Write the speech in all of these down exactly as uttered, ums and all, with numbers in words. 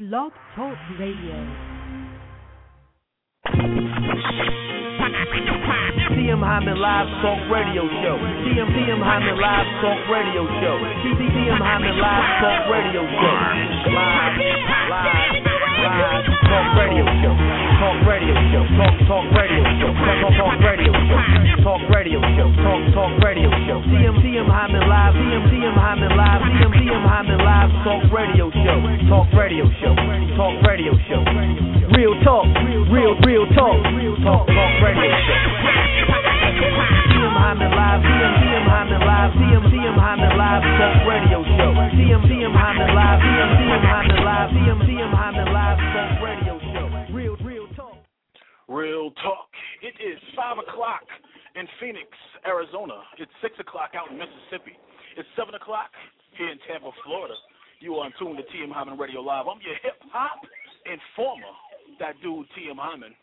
Blog Talk Radio. T M Hyman Live Talk Radio Show. T M T M Hyman Live Talk Radio Show. T M Hyman Live Talk Radio Show. Live, live, live Talk Radio Show. Talk Radio Show. Talk Talk Radio Show. Talk Talk Radio Show. Talk Radio Show. Talk Talk Radio Show. T M T M Hyman Live. T M T M Hyman Live. T M T M Hyman Live Talk Radio Show. Talk Radio Show. Talk Radio Show. Real talk. Real real talk. Talk Talk Radio Show. T M Hyman Live, T M T M Hyman Live, T M T M Hyman Live Talk Radio Show. T M T M Hyman Live, T M T M Hyman Live, T M T M Hyman Live Talk Radio Show. Real, real talk. Real talk. It is five o'clock in Phoenix, Arizona. It's six o'clock out in Mississippi. It's seven o'clock here in Tampa, Florida. You are in tune to T M Hyman Radio Live. I'm your hip hop informer, that dude T M Hyman.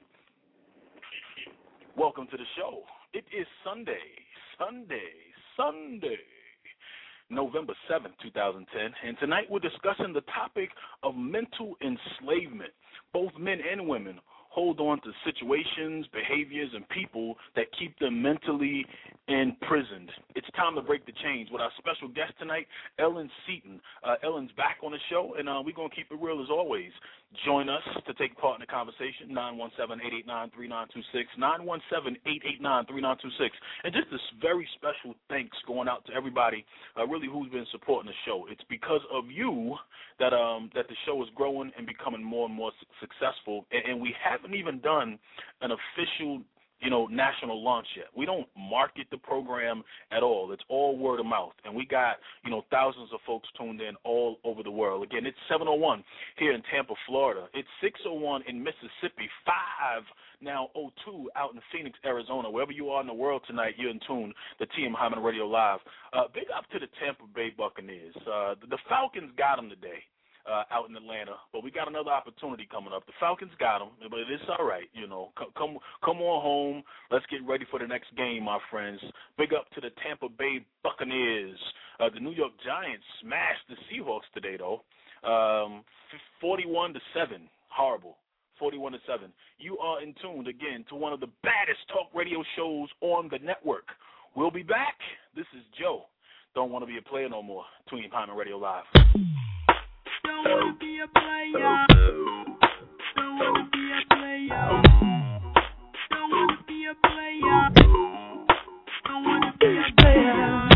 Welcome to the show. It is Sunday, Sunday, Sunday, November seventh, twenty ten, and tonight we're discussing the topic of mental enslavement. Both men and women hold on to situations, behaviors, and people that keep them mentally imprisoned. It's time to break the chains with our special guest tonight, Ellen Seaton. Uh, Ellen's back on the show, and uh, we're going to keep it real as always. Join us to take part in the conversation, nine one seven, eight eight nine, three nine two six, nine one seven, eight eight nine, three nine two six. And just this very special thanks going out to everybody uh, really who's been supporting the show. It's because of you that um, that the show is growing and becoming more and more su- successful, and, and we haven't even done an official you know, national launch yet. We don't market the program at all. It's all word of mouth. And we got, you know, thousands of folks tuned in all over the world. Again, it's seven oh one here in Tampa, Florida. It's six oh one in Mississippi, five now oh two out in Phoenix, Arizona. Wherever you are in the world tonight, you're in tune to T M Hyman Radio Live. Uh, big up to the Tampa Bay Buccaneers. Uh, the, the Falcons got them today. Uh, out in Atlanta, but we got another opportunity coming up. The Falcons got them, but it's all right, you know. Come, come, come on home. Let's get ready for the next game, my friends. Big up to the Tampa Bay Buccaneers. Uh, the New York Giants smashed the Seahawks today, though, um, forty-one to seven. Horrible. forty-one to seven. You are in tune again to one of the baddest talk radio shows on the network. We'll be back. This is Joe. Don't want to be a player no more. T M Hyman Radio Live. Don't wanna be a player. Don't wanna be a player. Don't wanna be a player. Don't wanna be a player.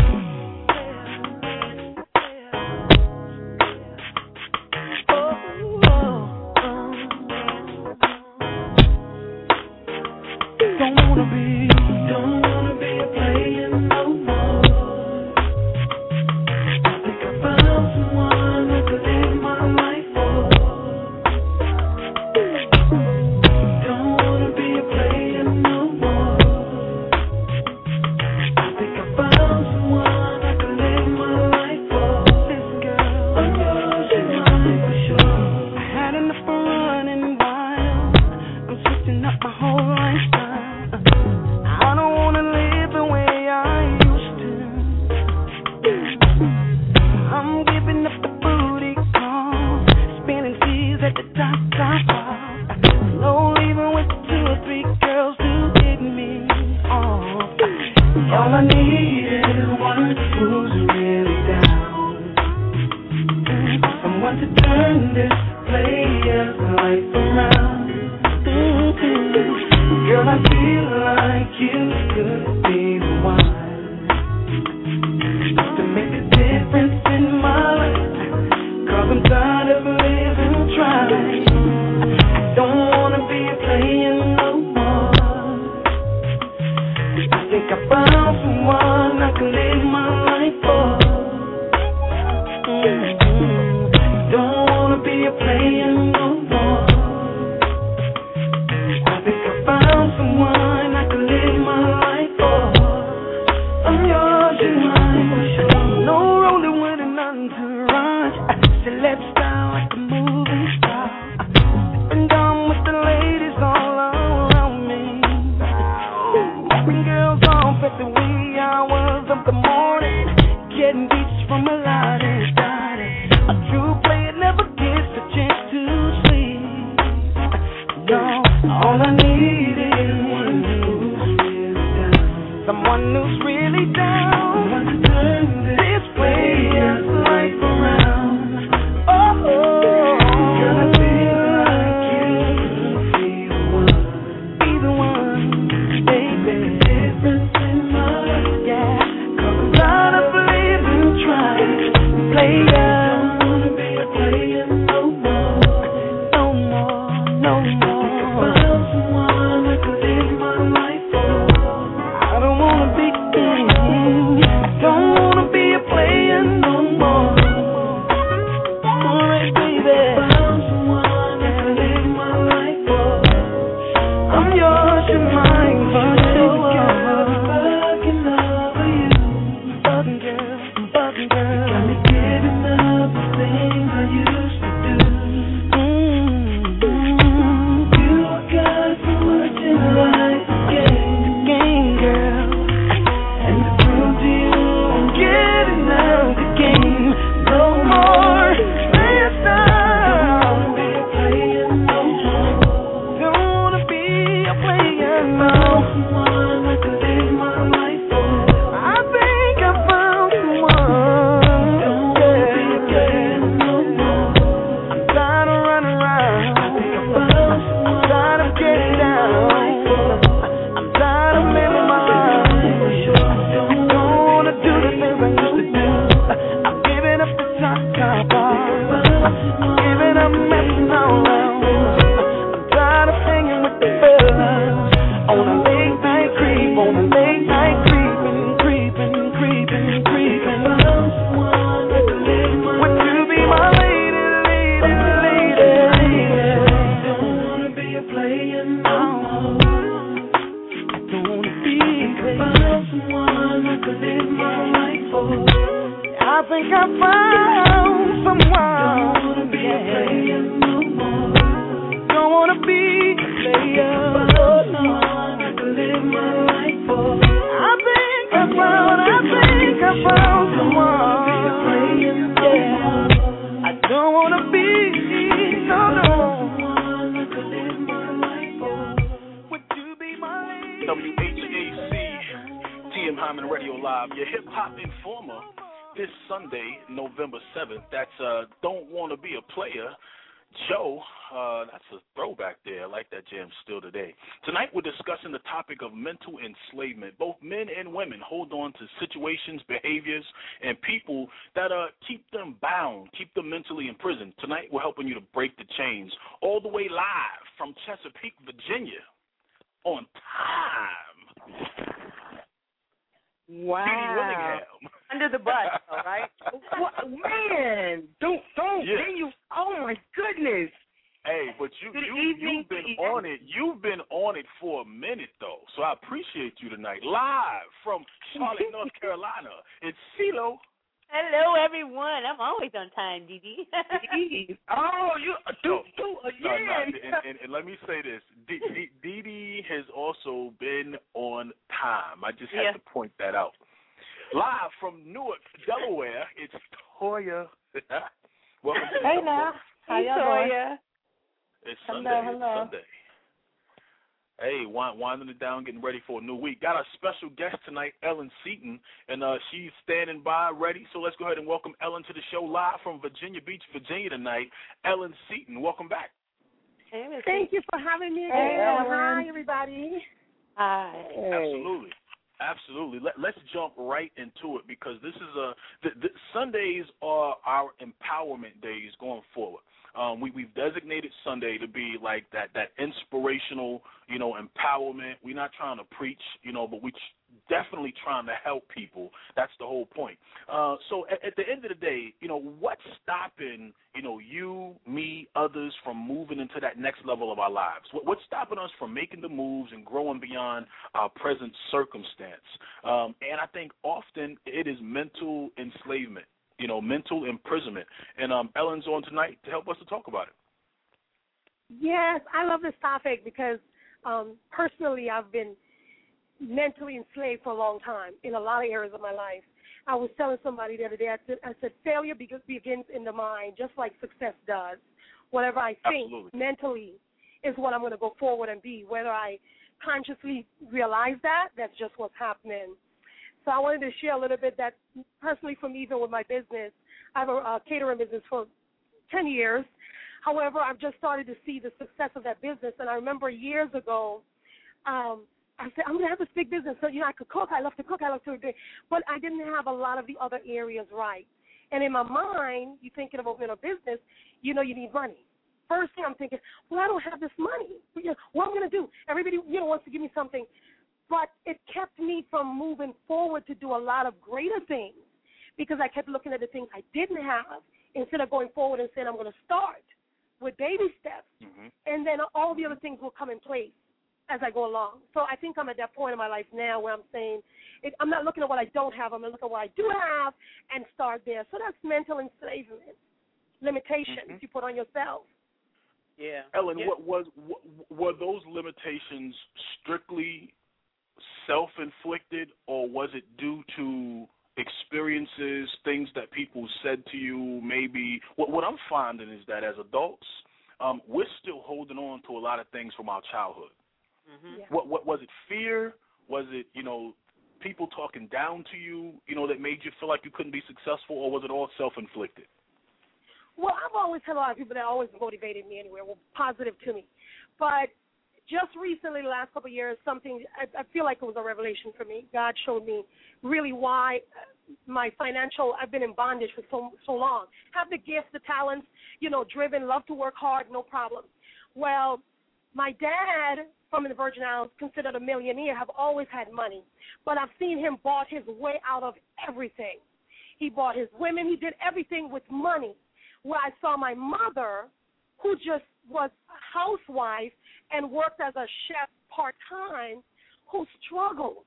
Oh, oh, oh. Don't wanna be, don't wanna be a player no more. I think I found someone who could live my life for. Don't wanna be a player no more. I think I found someone I could live my life for. Listen, girl, I'm yours and mine for sure. I had enough of running wild. I'm switching up my whole lifestyle. I don't wanna live the way I used to. I'm giving up the booty call, spinning keys at the top, top, top. No leaving with two or three girls to get me off. All I need is one who's really down, someone to turn this player's life around. Mm-hmm. Girl, I feel like you could be the one to make a difference in my life, 'cause I'm tired of living trying. Don't wanna be a player no more. I think I found someone I can live my life for. Mm-hmm. Don't wanna be a player no more. I think I found someone I can live my life for. I'm yours and mine for sure. No rolling with an entourage. Celeb style like a movie star. Been down with the ladies all around me. Bring girls off at the wee hours of the morning, getting beats from a lot of daddy. A true player never gets a chance to Live, your hip hop informer, this Sunday, November seventh. That's uh, Don't Wanna Be a Player. Joe, uh, that's a throwback there. I like that jam still today. Tonight we're discussing the topic of mental enslavement. Both men and women hold on to situations, behaviors, and people that uh, keep them bound, keep them mentally imprisoned. Tonight we're helping you to break the chains. All the way live from Chesapeake, Virginia, on time. Wow. Under the bus, all right? What, man, don't, don't, yeah. then you, oh, my goodness. Hey, but you, Good you, evening, you've been good on it. You've been on it for a minute, though, so I appreciate you tonight. Live from Charlotte, North Carolina, it's CeeLo. Hello, everyone. I'm always on time, Dee Dee. Oh, you do, do again. No, no, and, and, and let me say this. Dee Dee has also been on time. I just had yeah. to point that out. Live from Newark, Delaware, it's Toya. Welcome to the Hey, show. now. How Hey, y'all doing? Toya. It's Hello, Sunday. hello. It's Sunday. Hey, wind, winding it down, getting ready for a new week. Got a special guest tonight, Ellen Seaton, and uh, she's standing by ready. So let's go ahead and welcome Ellen to the show live from Virginia Beach, Virginia tonight. Ellen Seaton, welcome back. Hey, Thank you for having me again. Hey, Hi, everybody. Hi. Absolutely. Absolutely. Let, let's jump right into it because this is a the, the Sundays are our empowerment days going forward. Um, we, we've designated Sunday to be like that, that inspirational, you know, empowerment. We're not trying to preach, you know, but we're definitely trying to help people. That's the whole point. Uh, so at, at the end of the day, you know, what's stopping, you know, you, me, others from moving into that next level of our lives? What, what's stopping us from making the moves and growing beyond our present circumstance? Um, and I think often it is mental enslavement. You know, mental imprisonment. And um, Ellen's on tonight to help us to talk about it. Yes, I love this topic because um, personally I've been mentally enslaved for a long time in a lot of areas of my life. I was telling somebody the other day, I said, I said failure begins in the mind, just like success does. Whatever I think Absolutely. mentally is what I'm going to go forward and be. Whether I consciously realize that, that's just what's happening. So I wanted to share a little bit that personally for me, even with my business, I have a, a catering business for ten years. However, I've just started to see the success of that business. And I remember years ago, um, I said, I'm going to have this big business. So, you know, I could cook. I love to cook. I love to do. But I didn't have a lot of the other areas right. And in my mind, you're thinking of opening a business, you know, you need money. First thing I'm thinking, well, I don't have this money. You know, what am I going to do? Everybody, you know, wants to give me something. But it kept me from moving forward to do a lot of greater things because I kept looking at the things I didn't have instead of going forward and saying I'm going to start with baby steps. Mm-hmm. And then all the other things will come in place as I go along. So I think I'm at that point in my life now where I'm saying it, I'm not looking at what I don't have. I'm going to look at what I do have and start there. So that's mental enslavement, limitations mm-hmm. you put on yourself. Yeah. Ellen, yeah. what was what, were those limitations strictly self-inflicted, or was it due to experiences, things that people said to you? Maybe what, what I'm finding is that as adults, um, we're still holding on to a lot of things from our childhood. Mm-hmm. Yeah. What, what was it? Fear? Was it, you know, people talking down to you, you know, that made you feel like you couldn't be successful, or was it all self-inflicted? Well, I've always had a lot of people that always motivated me anyway, were positive to me. But just recently, the last couple of years, something, I, I feel like it was a revelation for me. God showed me really why my financial, I've been in bondage for so so long. Have the gifts, the talents, you know, driven, love to work hard, no problem. Well, my dad from the Virgin Islands, considered a millionaire, have always had money. But I've seen him bought his way out of everything. He bought his women. He did everything with money. Where I saw my mother, who just was a housewife and worked as a chef part-time, who struggled.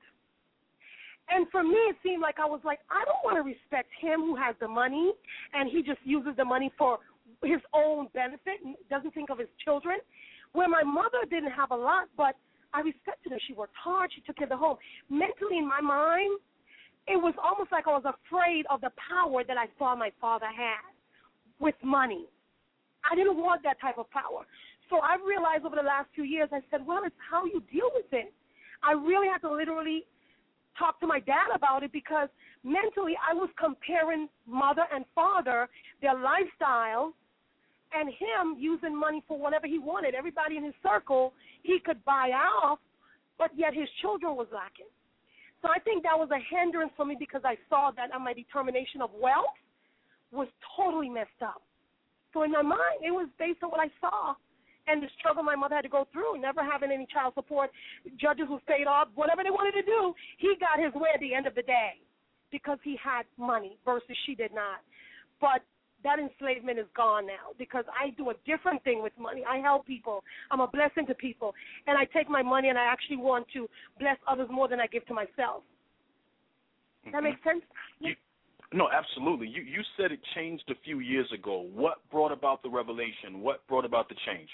And for me, it seemed like I was like, I don't want to respect him who has the money, and he just uses the money for his own benefit and doesn't think of his children. Where my mother didn't have a lot, but I respected her. She worked hard. She took care of the home. Mentally, in my mind, it was almost like I was afraid of the power that I saw my father had with money. I didn't want that type of power. So I realized over the last few years, I said, well, it's how you deal with it. I really had to literally talk to my dad about it because mentally I was comparing mother and father, their lifestyle, and him using money for whatever he wanted. Everybody in his circle he could buy off, but yet his children was lacking. So I think that was a hindrance for me because I saw that my determination of wealth was totally messed up. So in my mind, it was based on what I saw and the struggle my mother had to go through, never having any child support, judges who stayed off, whatever they wanted to do, he got his way at the end of the day because he had money versus she did not. But that enslavement is gone now because I do a different thing with money. I help people. I'm a blessing to people. And I take my money and I actually want to bless others more than I give to myself. Does that mm-hmm. make sense? You, no, absolutely. You, you said it changed a few years ago. What brought about the revelation? What brought about the change?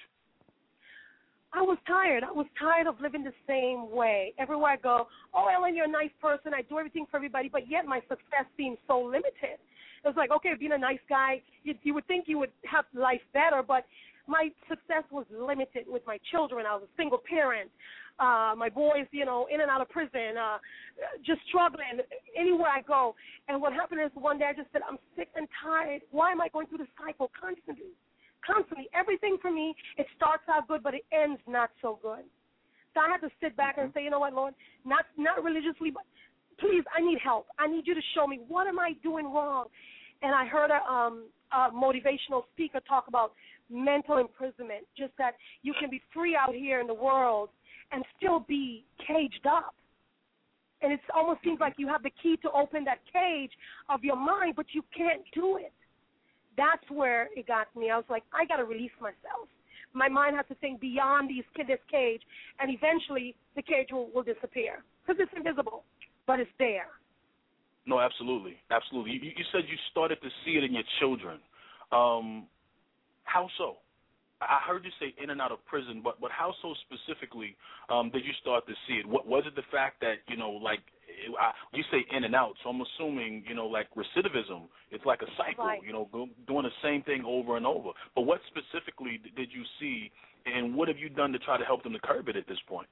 I was tired. I was tired of living the same way. Everywhere I go, oh, Ellen, you're a nice person. I do everything for everybody, but yet my success seems so limited. It was like, okay, being a nice guy, you, you would think you would have life better, but my success was limited with my children. I was a single parent. Uh, my boys, you know, in and out of prison, uh, just struggling anywhere I go. And what happened is one day I just said, I'm sick and tired. Why am I going through this cycle constantly? Constantly. Everything for me, it starts out good, but it ends not so good. So I had to sit back and say, you know what, Lord, not not religiously, but please, I need help. I need you to show me what am I doing wrong. And I heard a, um, a motivational speaker talk about mental imprisonment, just that you can be free out here in the world and still be caged up. And it almost seems like you have the key to open that cage of your mind, but you can't do it. That's where it got me. I was like, I got to release myself. My mind has to think beyond these, this cage, and eventually the cage will, will disappear because it's invisible, but it's there. No, absolutely, absolutely. You, you said you started to see it in your children. Um, how so? I heard you say in and out of prison, but, but how so specifically um, did you start to see it? What, was it the fact that, you know, like, it, I, you say in and out, so I'm assuming, you know, like recidivism, it's like a cycle, right. you know, go, doing the same thing over and over. But what specifically did you see, and what have you done to try to help them to curb it at this point?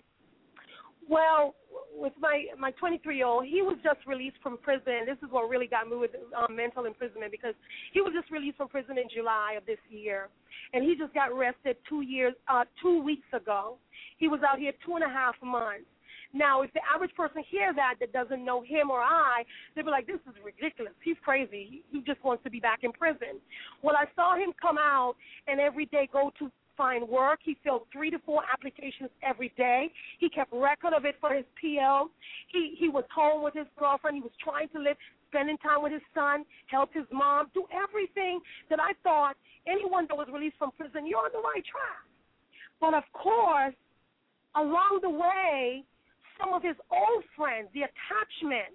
Well, with my my twenty-three-year-old, he was just released from prison. This is what really got me with um, mental imprisonment because he was just released from prison in July of this year, and he just got arrested two years, uh, two weeks ago. He was out here two and a half months. Now, if the average person hears that that doesn't know him or I, they'll be like, this is ridiculous. He's crazy. He just wants to be back in prison. Well, I saw him come out and every day go to find work. He filled three to four applications every day. He kept record of it for his P L. He he was home with his girlfriend. He was trying to live, spending time with his son, help his mom, do everything that I thought anyone that was released from prison, you're on the right track. But, of course, along the way, some of his old friends, the attachment,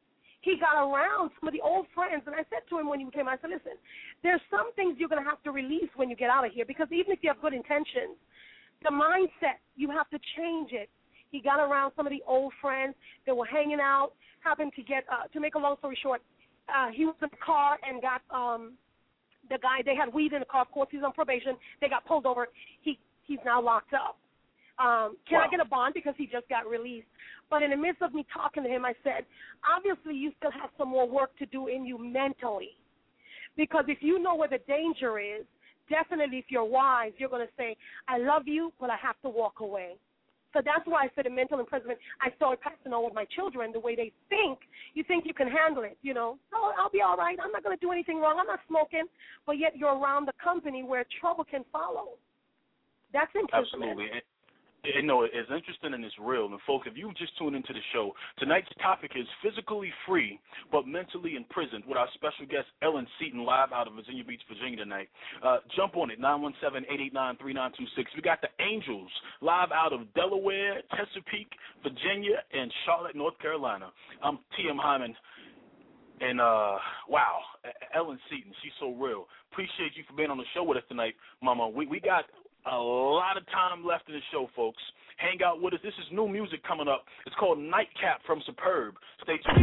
he got around some of the old friends, and I said to him when he came, I said, listen, there's some things you're going to have to release when you get out of here because even if you have good intentions, the mindset, you have to change it. He got around some of the old friends that were hanging out, happened to get, uh, to make a long story short, uh, he was in the car and got um, the guy, they had weed in the car. Of course, he's on probation. They got pulled over. He He's now locked up. Um, can wow. I get a bond because he just got released? But in the midst of me talking to him, I said, obviously you still have some more work to do in you mentally. Because if you know where the danger is, definitely if you're wise, you're going to say, I love you, but I have to walk away. So that's why I said in mental imprisonment, I started passing on with my children the way they think. You think you can handle it, you know. Oh, I'll be all right. I'm not going to do anything wrong. I'm not smoking. But yet you're around the company where trouble can follow. That's imprisonment. Absolutely. You know, it's interesting and it's real. And, folks, if you just tuned into the show, tonight's topic is physically free but mentally imprisoned with our special guest, Ellen Seaton, live out of Virginia Beach, Virginia tonight. Uh, jump on it, nine one seven, eight eight nine, three nine two six. We got the Angels live out of Delaware, Chesapeake, Virginia, and Charlotte, North Carolina. I'm T M Hyman. And, uh, wow, Ellen Seaton, she's so real. Appreciate you for being on the show with us tonight, Mama. We, we got a lot of time left in the show, folks. Hang out with us. This is new music coming up. It's called Nightcap from Superb. Stay tuned.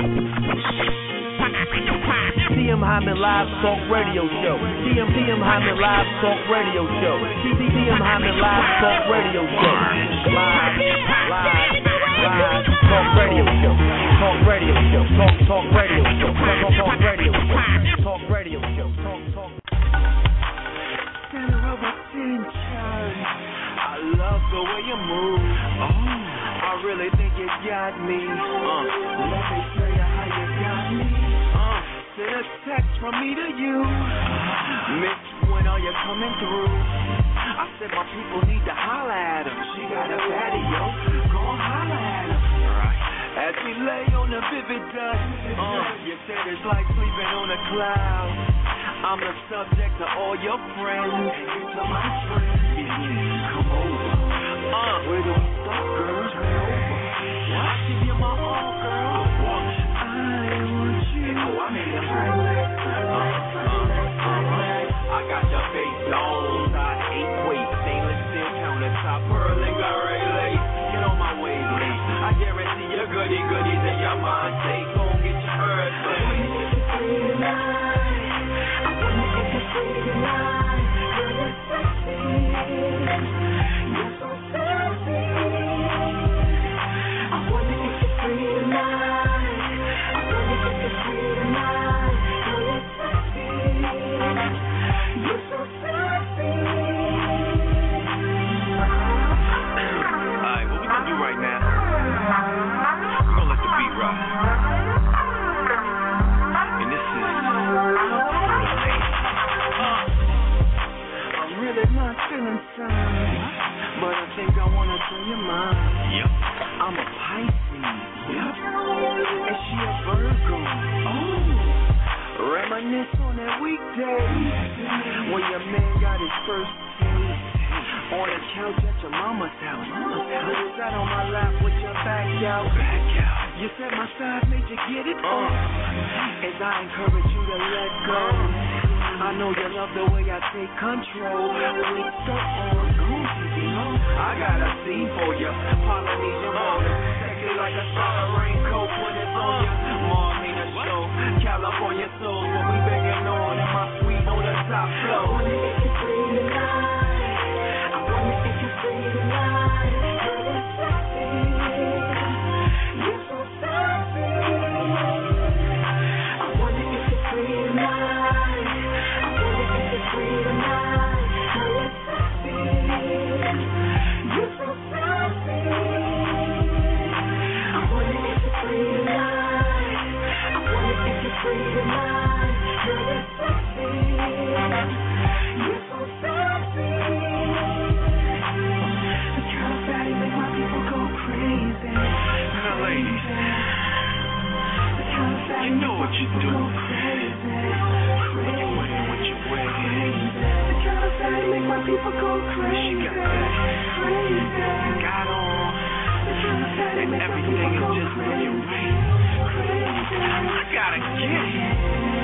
T M Hyman Live Talk Radio Show. T M T M Hyman Live Talk Radio Show. T M Hyman Live Talk Radio Show. Live, live, live talk radio show. Talk radio show. Talk talk radio show. Talk talk radio show. Talk radio show. Talk talk. Center of attention. I love the way you move. Oh, I really think you got me. Uh, let me tell you how you got me. Uh, send a text from me to you. Mitch, when are you coming through? I said my people need to holler at him. She got a patio, go holler at him. Right. As we lay on the vivid dust, uh, you said it's like sleeping on a cloud. I'm the subject to all your friends. And you to my friends, yeah, come over. Uh, where do we start, girls? Right over. Well, I give you my all, girl. I want you. I want you. Oh, I made it right. Uh, uh, uh, I got your face on. Size eight weight, stainless steel countertop, pearl and garret lace. Get on my wavelength. I guarantee your goody goodies in your mind. Stay home, get your earth. I wanna get you free tonight. I wanna get you free tonight. You're sexy. You're so sexy. I wanna get you free tonight. I wanna get you free tonight. You're sexy. You're so sexy. Alright, what we gonna do right now? We're gonna let the beat rock. And this is for the ladies. Uh, I'm really not feeling fine, but I think I wanna tell you mine. Yep. I'm a Pisces. Yep. And she a Virgo. Oh. Reminisce on that weekday when your man got his first taste on the couch at your mama's house. Mama's house. You sat on my lap with your back out. Back out. You said my size made you get it on. Uh. As I encourage you to let go. I know you love the way I take control. With the on, I got a scene for you. Polynesian water, sexy like a summer raincoat when it's on you. Marlena show, California soul. What we banging on in my suite on the top floor. I wanna get you free tonight. I wanna get you free tonight. You're sexy. You're so sexy. I wanna get you free tonight. Free tonight, you're sexy, you're so sexy. I wanna get you free tonight. I wanna get you free tonight. You're sexy, you're so sexy. The kind of fatty make my people go crazy. Now, ladies, the kind of fatty you know what you do. Make my people go crazy. She got that crazy. Got on. And everything is just looking right. Crazy. I gotta get it.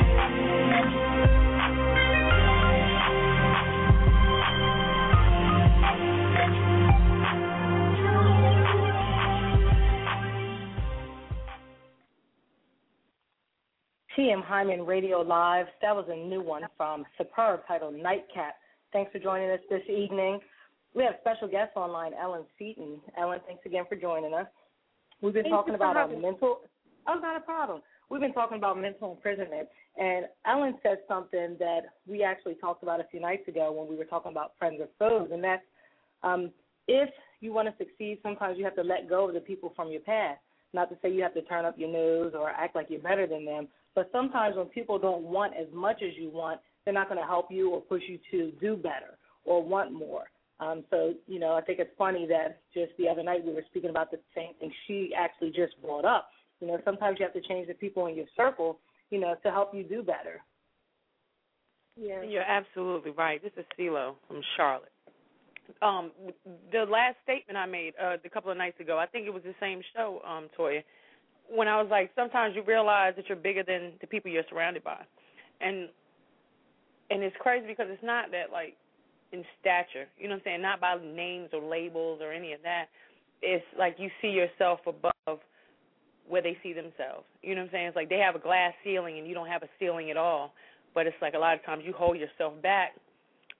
T M Hyman Radio Live. That was a new one from Superb titled Nightcap. Thanks for joining us this evening. We have special guests online, Ellen Seaton. Ellen, thanks again for joining us. We've been Thank talking about our me. mental – oh, not a problem. We've been talking about mental imprisonment, and Ellen said something that we actually talked about a few nights ago when we were talking about friends or foes, and that's um, if you want to succeed, sometimes you have to let go of the people from your past. Not to say you have to turn up your nose or act like you're better than them, but sometimes when people don't want as much as you want, they're not going to help you or push you to do better or want more. Um, so, you know, I think it's funny that just the other night we were speaking about the same thing she actually just brought up. You know, sometimes you have to change the people in your circle, you know, to help you do better. Yeah. You're absolutely right. This is CeeLo from Charlotte. Um, the last statement I made uh, a couple of nights ago, I think it was the same show, um, Toya, when I was like, sometimes you realize that you're bigger than the people you're surrounded by. And and it's crazy because it's not that, like, in stature, you know what I'm saying, not by names or labels or any of that. It's like you see yourself above where they see themselves. You know what I'm saying? It's like they have a glass ceiling and you don't have a ceiling at all. But it's like a lot of times you hold yourself back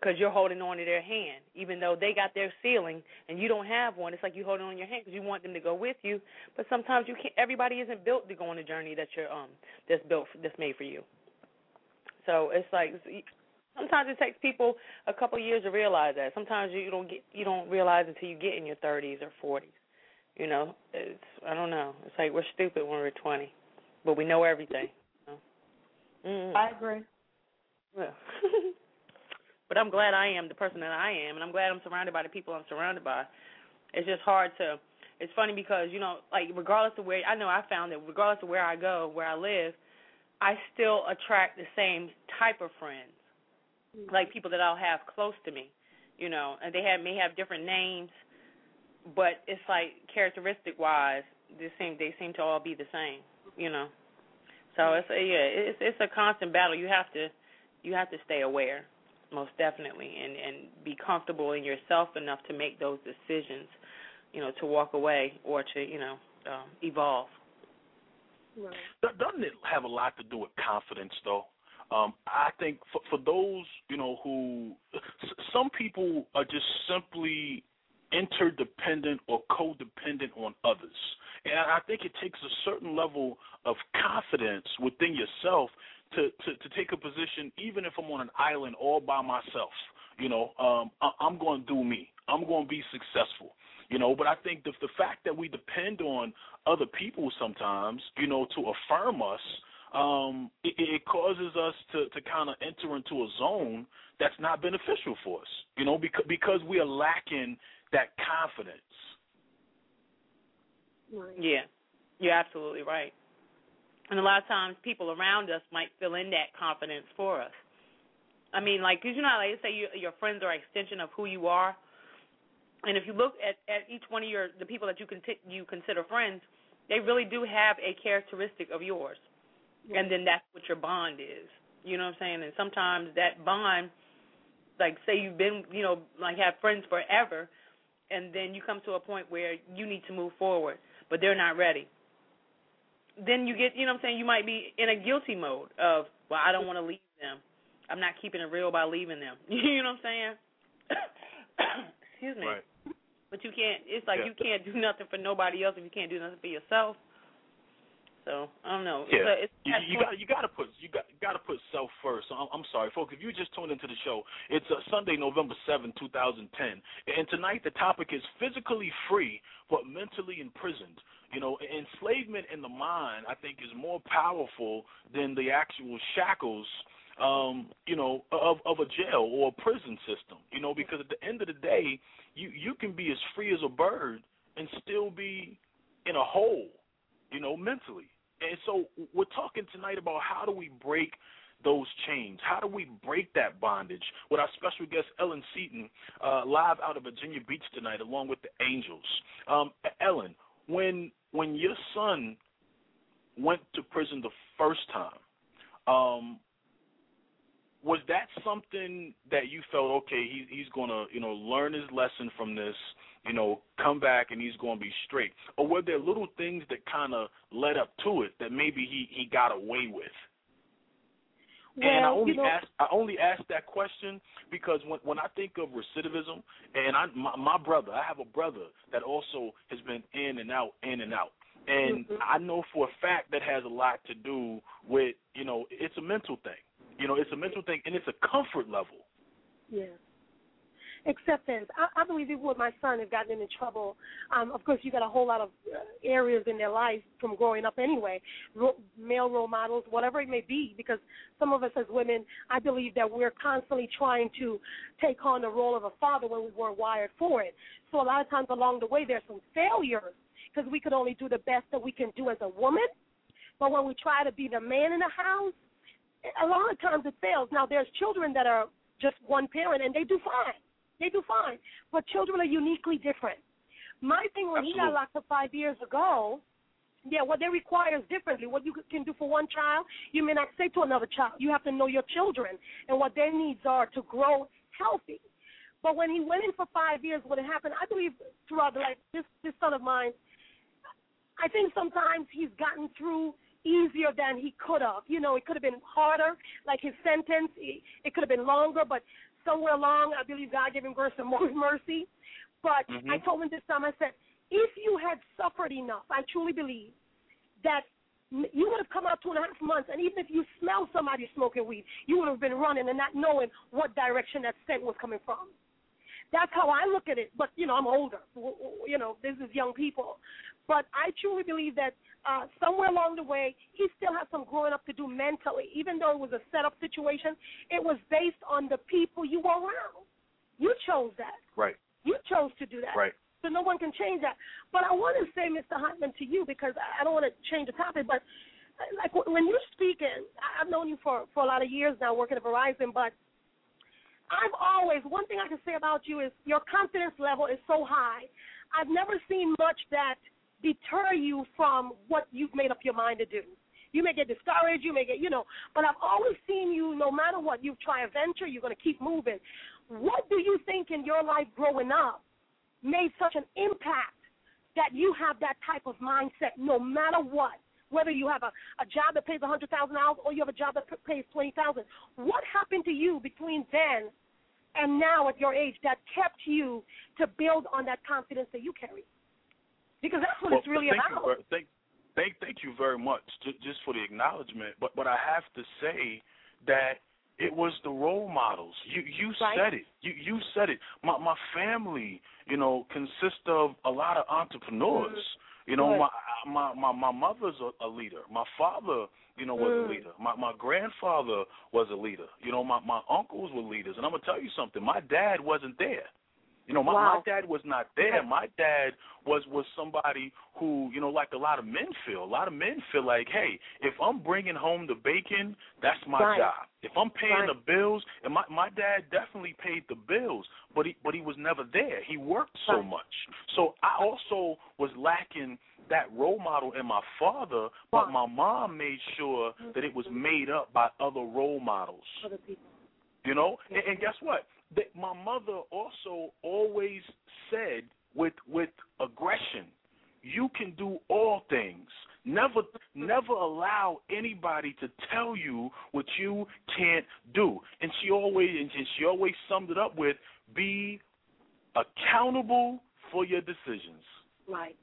because you're holding on to their hand. Even though they got their ceiling and you don't have one, it's like you holding on your hand because you want them to go with you. But sometimes you can't. Everybody isn't built to go on a journey that you're um that's built that's made for you. So it's like sometimes it takes people a couple of years to realize that. Sometimes you don't get you don't realize until you get in your thirties or forties. You know, it's I don't know. It's like we're stupid when we're twenty, but we know everything. You know? mm-hmm. I agree. Well. But I'm glad I am the person that I am, and I'm glad I'm surrounded by the people I'm surrounded by. It's just hard to – it's funny because, you know, like regardless of where – I know I found that regardless of where I go, where I live, I still attract the same type of friends, mm-hmm. like people that I'll have close to me, you know, and they have may have different names, but it's like characteristic-wise, they seem, they seem to all be the same, you know. So, it's a, yeah, it's, it's a constant battle. You have to you have to stay aware. Most definitely, and, and be comfortable in yourself enough to make those decisions, you know, to walk away or to, you know, um, evolve. Right. Doesn't it have a lot to do with confidence, though? Um, I think for, for those, you know, who some people are just simply interdependent or codependent on others. And I think it takes a certain level of confidence within yourself To, to, to take a position, even if I'm on an island all by myself, you know, um, I, I'm going to do me. I'm going to be successful, you know. But I think the, the fact that we depend on other people sometimes, you know, to affirm us, um, it, it causes us to, to kind of enter into a zone that's not beneficial for us, you know, because, because we are lacking that confidence. Yeah, you're absolutely right. And a lot of times people around us might fill in that confidence for us. I mean, like, because you know how they say you, your friends are an extension of who you are? And if you look at, at each one of your the people that you con- you consider friends, they really do have a characteristic of yours. Yeah. And then that's what your bond is. You know what I'm saying? And sometimes that bond, like, say you've been, you know, like have friends forever, and then you come to a point where you need to move forward, but they're not ready. Then you get, you know what I'm saying, you might be in a guilty mode of, well, I don't want to leave them. I'm not keeping it real by leaving them. You know what I'm saying? Excuse me. Right. But you can't, it's like yeah. you can't do nothing for nobody else if you can't do nothing for yourself. So, I don't know. Yeah. It's a, it's you, you got you got to put you got got to put self first. I'm, I'm sorry, folks. If you just tuned into the show, it's uh, Sunday, November seventh, twenty ten, and tonight the topic is physically free but mentally imprisoned. You know, enslavement in the mind, I think, is more powerful than the actual shackles, um, you know, of, of a jail or a prison system. You know, because at the end of the day, you you can be as free as a bird and still be in a hole, you know, mentally. And so we're talking tonight about how do we break those chains? How do we break that bondage? With our special guest, Ellen Seaton, uh, live out of Virginia Beach tonight, along with the Angels. Um, Ellen, when when your son went to prison the first time, um, was that something that you felt, okay, he, he's going to, you know, learn his lesson from this, you know, come back and he's going to be straight? Or were there little things that kind of led up to it that maybe he, he got away with? Well, and I only you know, ask I only ask that question because when when I think of recidivism, and I my, my brother, I have a brother that also has been in and out, in and out, and mm-hmm. I know for a fact that has a lot to do with, you know, it's a mental thing, you know, it's a mental thing, and it's a comfort level. Yeah. Acceptance. I, I believe even with my son has gotten him in trouble. Um, of course, you got a whole lot of uh, areas in their life from growing up anyway, ro- male role models, whatever it may be, because some of us as women, I believe that we're constantly trying to take on the role of a father when we weren't wired for it. So a lot of times along the way, there's some failures because we could only do the best that we can do as a woman. But when we try to be the man in the house, a lot of times it fails. Now, there's children that are just one parent, and they do fine. They do fine. But children are uniquely different. My thing when Absolutely. he got locked up five years ago, yeah, what they require is differently. What you can do for one child, you may not say to another child. You have to know your children and what their needs are to grow healthy. But when he went in for five years, what happened, I believe throughout the life, this, this son of mine, I think sometimes he's gotten through easier than he could have. You know, it could have been harder, like his sentence. It could have been longer, but somewhere along, I believe God gave him grace and more mercy. But mm-hmm. I told him this time, I said, if you had suffered enough, I truly believe that you would have come out two and a half months, and even if you smell somebody smoking weed, you would have been running and not knowing what direction that scent was coming from. That's how I look at it. But, you know, I'm older. You know, this is young people. But I truly believe that uh, somewhere along the way, he still has some growing up to do mentally. Even though it was a set-up situation, it was based on the people you were around. You chose that. Right. You chose to do that. Right. So no one can change that. But I want to say, Mister Hartman, to you, because I don't want to change the topic, but like when you're speaking, I've known you for, for a lot of years now working at Verizon, but I've always, one thing I can say about you is your confidence level is so high. I've never seen much that deter you from what you've made up your mind to do. You may get discouraged, you may get, you know, but I've always seen you, no matter what, you try a venture, you're going to keep moving. What do you think in your life growing up made such an impact that you have that type of mindset no matter what? Whether you have a, a job that pays one hundred thousand dollars or you have a job that pays twenty thousand dollars, what happened to you between then and now at your age that kept you to build on that confidence that you carry? Because that's what well, it's really thank about. You, thank, thank, thank you very much just, just for the acknowledgement. But, but I have to say that it was the role models. You you right. said it. You you said it. My my family, you know, consists of a lot of entrepreneurs. Mm-hmm. You know, my my my, my mother's a, a leader. My father, you know, was mm. a leader. My my grandfather was a leader. You know, my, my uncles were leaders. And I'm going to tell you something. My dad wasn't there. You know, my, wow. my dad was not there. My dad was, was somebody who, you know, like a lot of men feel. A lot of men feel like, hey, if I'm bringing home the bacon, that's my right. job. If I'm paying right. the bills, and my, my dad definitely paid the bills, but he but he was never there. He worked so right. much. So I also was lacking that role model in my father, but wow. my mom made sure that it was made up by other role models. Other people. You know? Yeah. And, and guess what? That my mother also always said with with aggression, you can do all things. Never never allow anybody to tell you what you can't do. And she always and she always summed it up with, be accountable for your decisions. Right.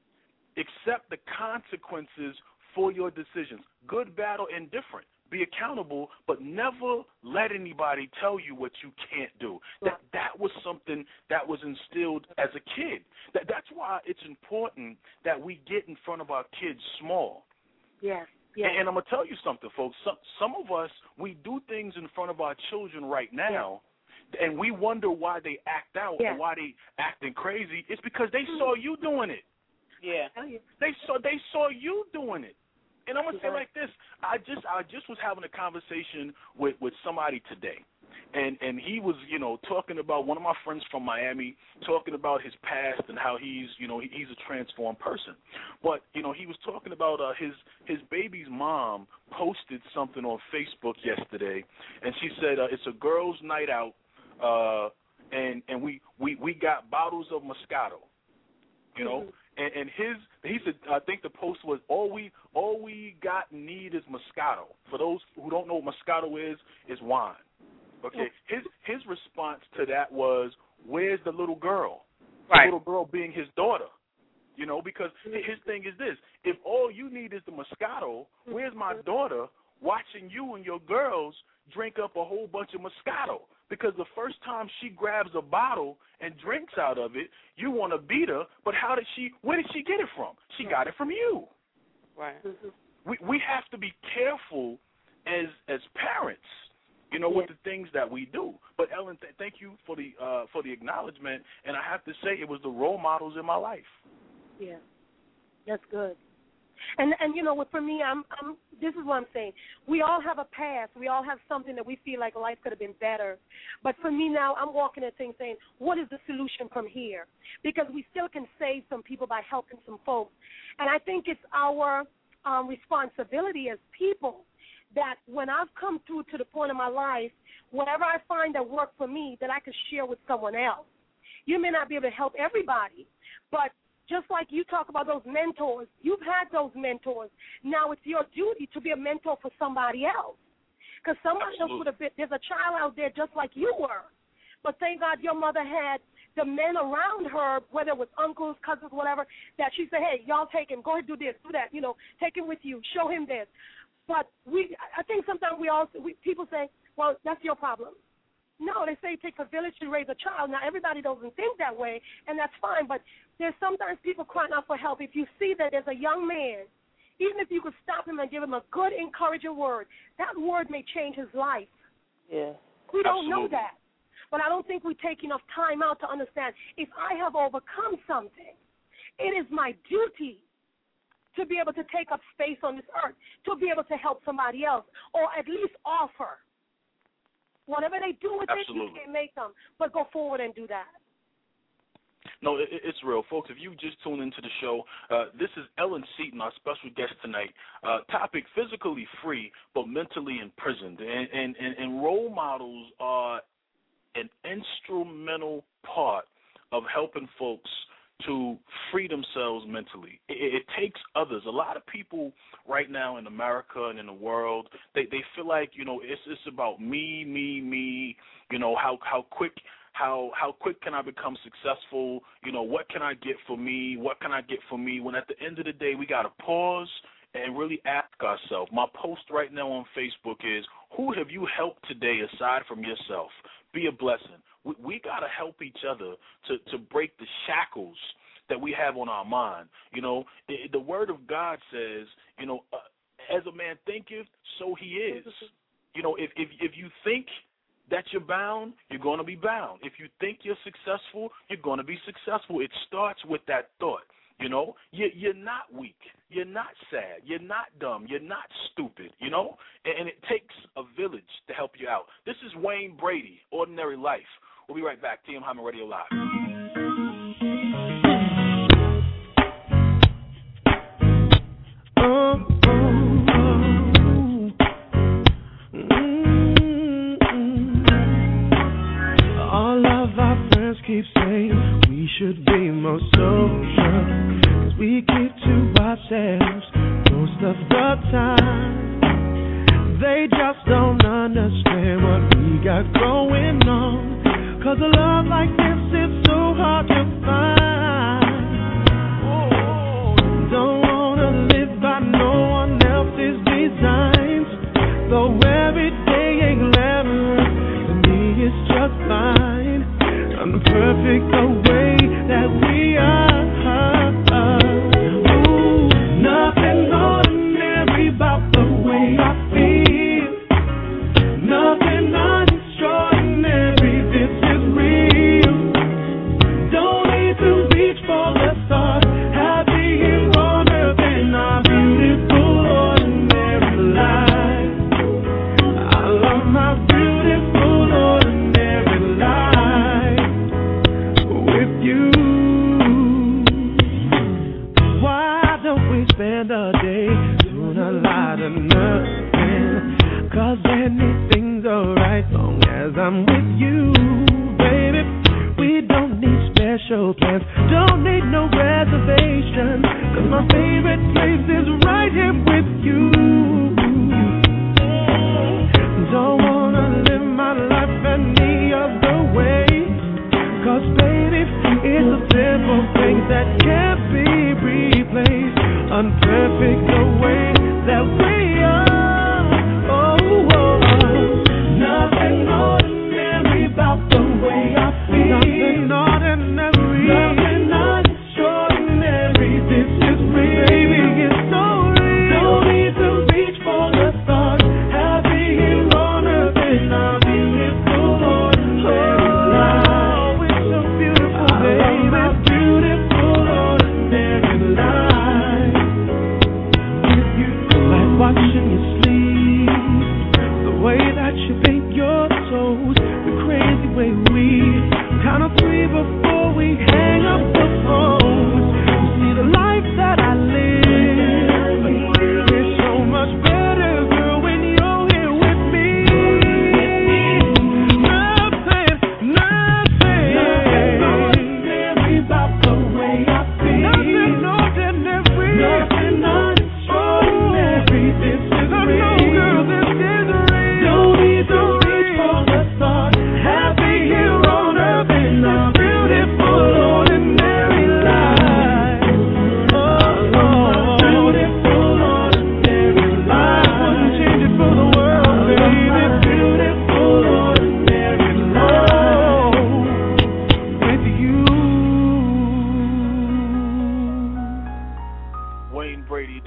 Accept the consequences for your decisions, good, bad, or indifferent. Be accountable, but never let anybody tell you what you can't do. That that was something that was instilled as a kid. That that's why it's important that we get in front of our kids small. Yes. Yes. And, and I'm gonna tell you something, folks. Some some of us, we do things in front of our children right now, yes. and we wonder why they act out yes. or why they acting crazy. It's because they saw you doing it. Yeah. They saw they saw you doing it. And I'm gonna say like this: I just I just was having a conversation with, with somebody today, and and he was you know talking about one of my friends from Miami, talking about his past and how he's you know he's a transformed person. But you know he was talking about uh, his his baby's mom posted something on Facebook yesterday, and she said uh, it's a girls' night out, uh, and and we, we, we got bottles of Moscato, you know. Mm-hmm. And, and his, he said, I think the post was, all we all we got need is Moscato. For those who don't know what Moscato is, is wine. Okay. His his response to that was, where's the little girl? Right. The little girl being his daughter. You know, because his thing is this: if all you need is the Moscato, where's my daughter watching you and your girls drink up a whole bunch of Moscato? Because the first time she grabs a bottle and drinks out of it, you want to beat her. But how did she? Where did she get it from? She got it from you. Right. We we have to be careful as as parents, you know, yeah. with the things that we do. But Ellen, th- thank you for the uh, for the acknowledgement. And I have to say, it was the role models in my life. Yeah, that's good. And and you know, for me, I'm I'm. This is what I'm saying. We all have a past. We all have something that we feel like life could have been better. But for me now, I'm walking at things saying, what is the solution from here? Because we still can save some people by helping some folks. And I think it's our um, responsibility as people that when I've come through to the point of my life, whatever I find that worked for me, that I could share with someone else. You may not be able to help everybody, but just like you talk about those mentors, you've had those mentors. Now it's your duty to be a mentor for somebody else. Because somebody else would have been, there's a child out there just like you were. But thank God your mother had the men around her, whether it was uncles, cousins, whatever, that she said, hey, y'all take him, go ahead, do this, do that, you know, take him with you, show him this. But we, I think sometimes we all, we, people say, well, that's your problem. No, they say it takes a village to raise a child. Now, everybody doesn't think that way, and that's fine, but there's sometimes people crying out for help. If you see that there's a young man, even if you could stop him and give him a good, encouraging word, that word may change his life. Yeah. We don't Absolutely. know that. But I don't think we take enough time out to understand if I have overcome something, it is my duty to be able to take up space on this earth, to be able to help somebody else, or at least offer. Whatever they do with Absolutely. it, you can't make them, but go forward and do that. No, it, it's real. Folks, if you just tuned into the show, uh, this is Ellen Seaton, our special guest tonight. Uh, topic, physically free, but mentally imprisoned. And, and, and, and role models are an instrumental part of helping folks to free themselves mentally. It, it takes others. A lot of people right now in America and in the world, they, they feel like, you know, it's it's about me, me, me, you know, how, how quick how how quick can I become successful, you know, what can I get for me, what can I get for me, when at the end of the day we got to pause and really ask ourselves. My post right now on Facebook is, who have you helped today aside from yourself? Be a blessing. We, we got to help each other to, to break the shackles that we have on our mind. You know, it, the Word of God says, you know, uh, as a man thinketh, so he is. You know, if, if if you think that you're bound, you're going to be bound. If you think you're successful, you're going to be successful. It starts with that thought. You know, you, you're not weak. You're not sad. You're not dumb. You're not stupid, you know, and, and it takes a village to help you out. This is Wayne Brady, Ordinary Life. We'll be right back. T M Hyman Radio Live. All of our friends keep saying we should be more social, 'cause we keep to ourselves most of the time. They just don't understand what we got going on, 'cause a love like this is so hard to find. Oh, don't wanna live by no one else's designs, though every day ain't glamorous, to me it's just fine. I'm perfect the way that we are. Ooh, nothing ordinary about the way I feel. Nothing extraordinary, this is real. Don't need to reach for the stars. Happy and on earth in our beautiful ordinary life. I love my beautiful ordinary life with you. Why don't we spend a day doing a lot of nothing? 'Cause anything's alright long as I'm with you, baby. We don't need special plans, don't need no reservation, 'cause my favorite place is right here with you. Don't wanna live my life any other way, 'cause baby, it's the simple things that can't be replaced. Unperfect the way that we are. Oh, oh, oh. Nothing ordinary about the way I feel. Nothing ordinary. Nothing extraordinary. This is real. Baby, it's so real. Don't need to reach for the stars. Happy here on earth in our beautiful ordinary life. Oh, it's so beautiful, baby. I love my beautiful ordinary life.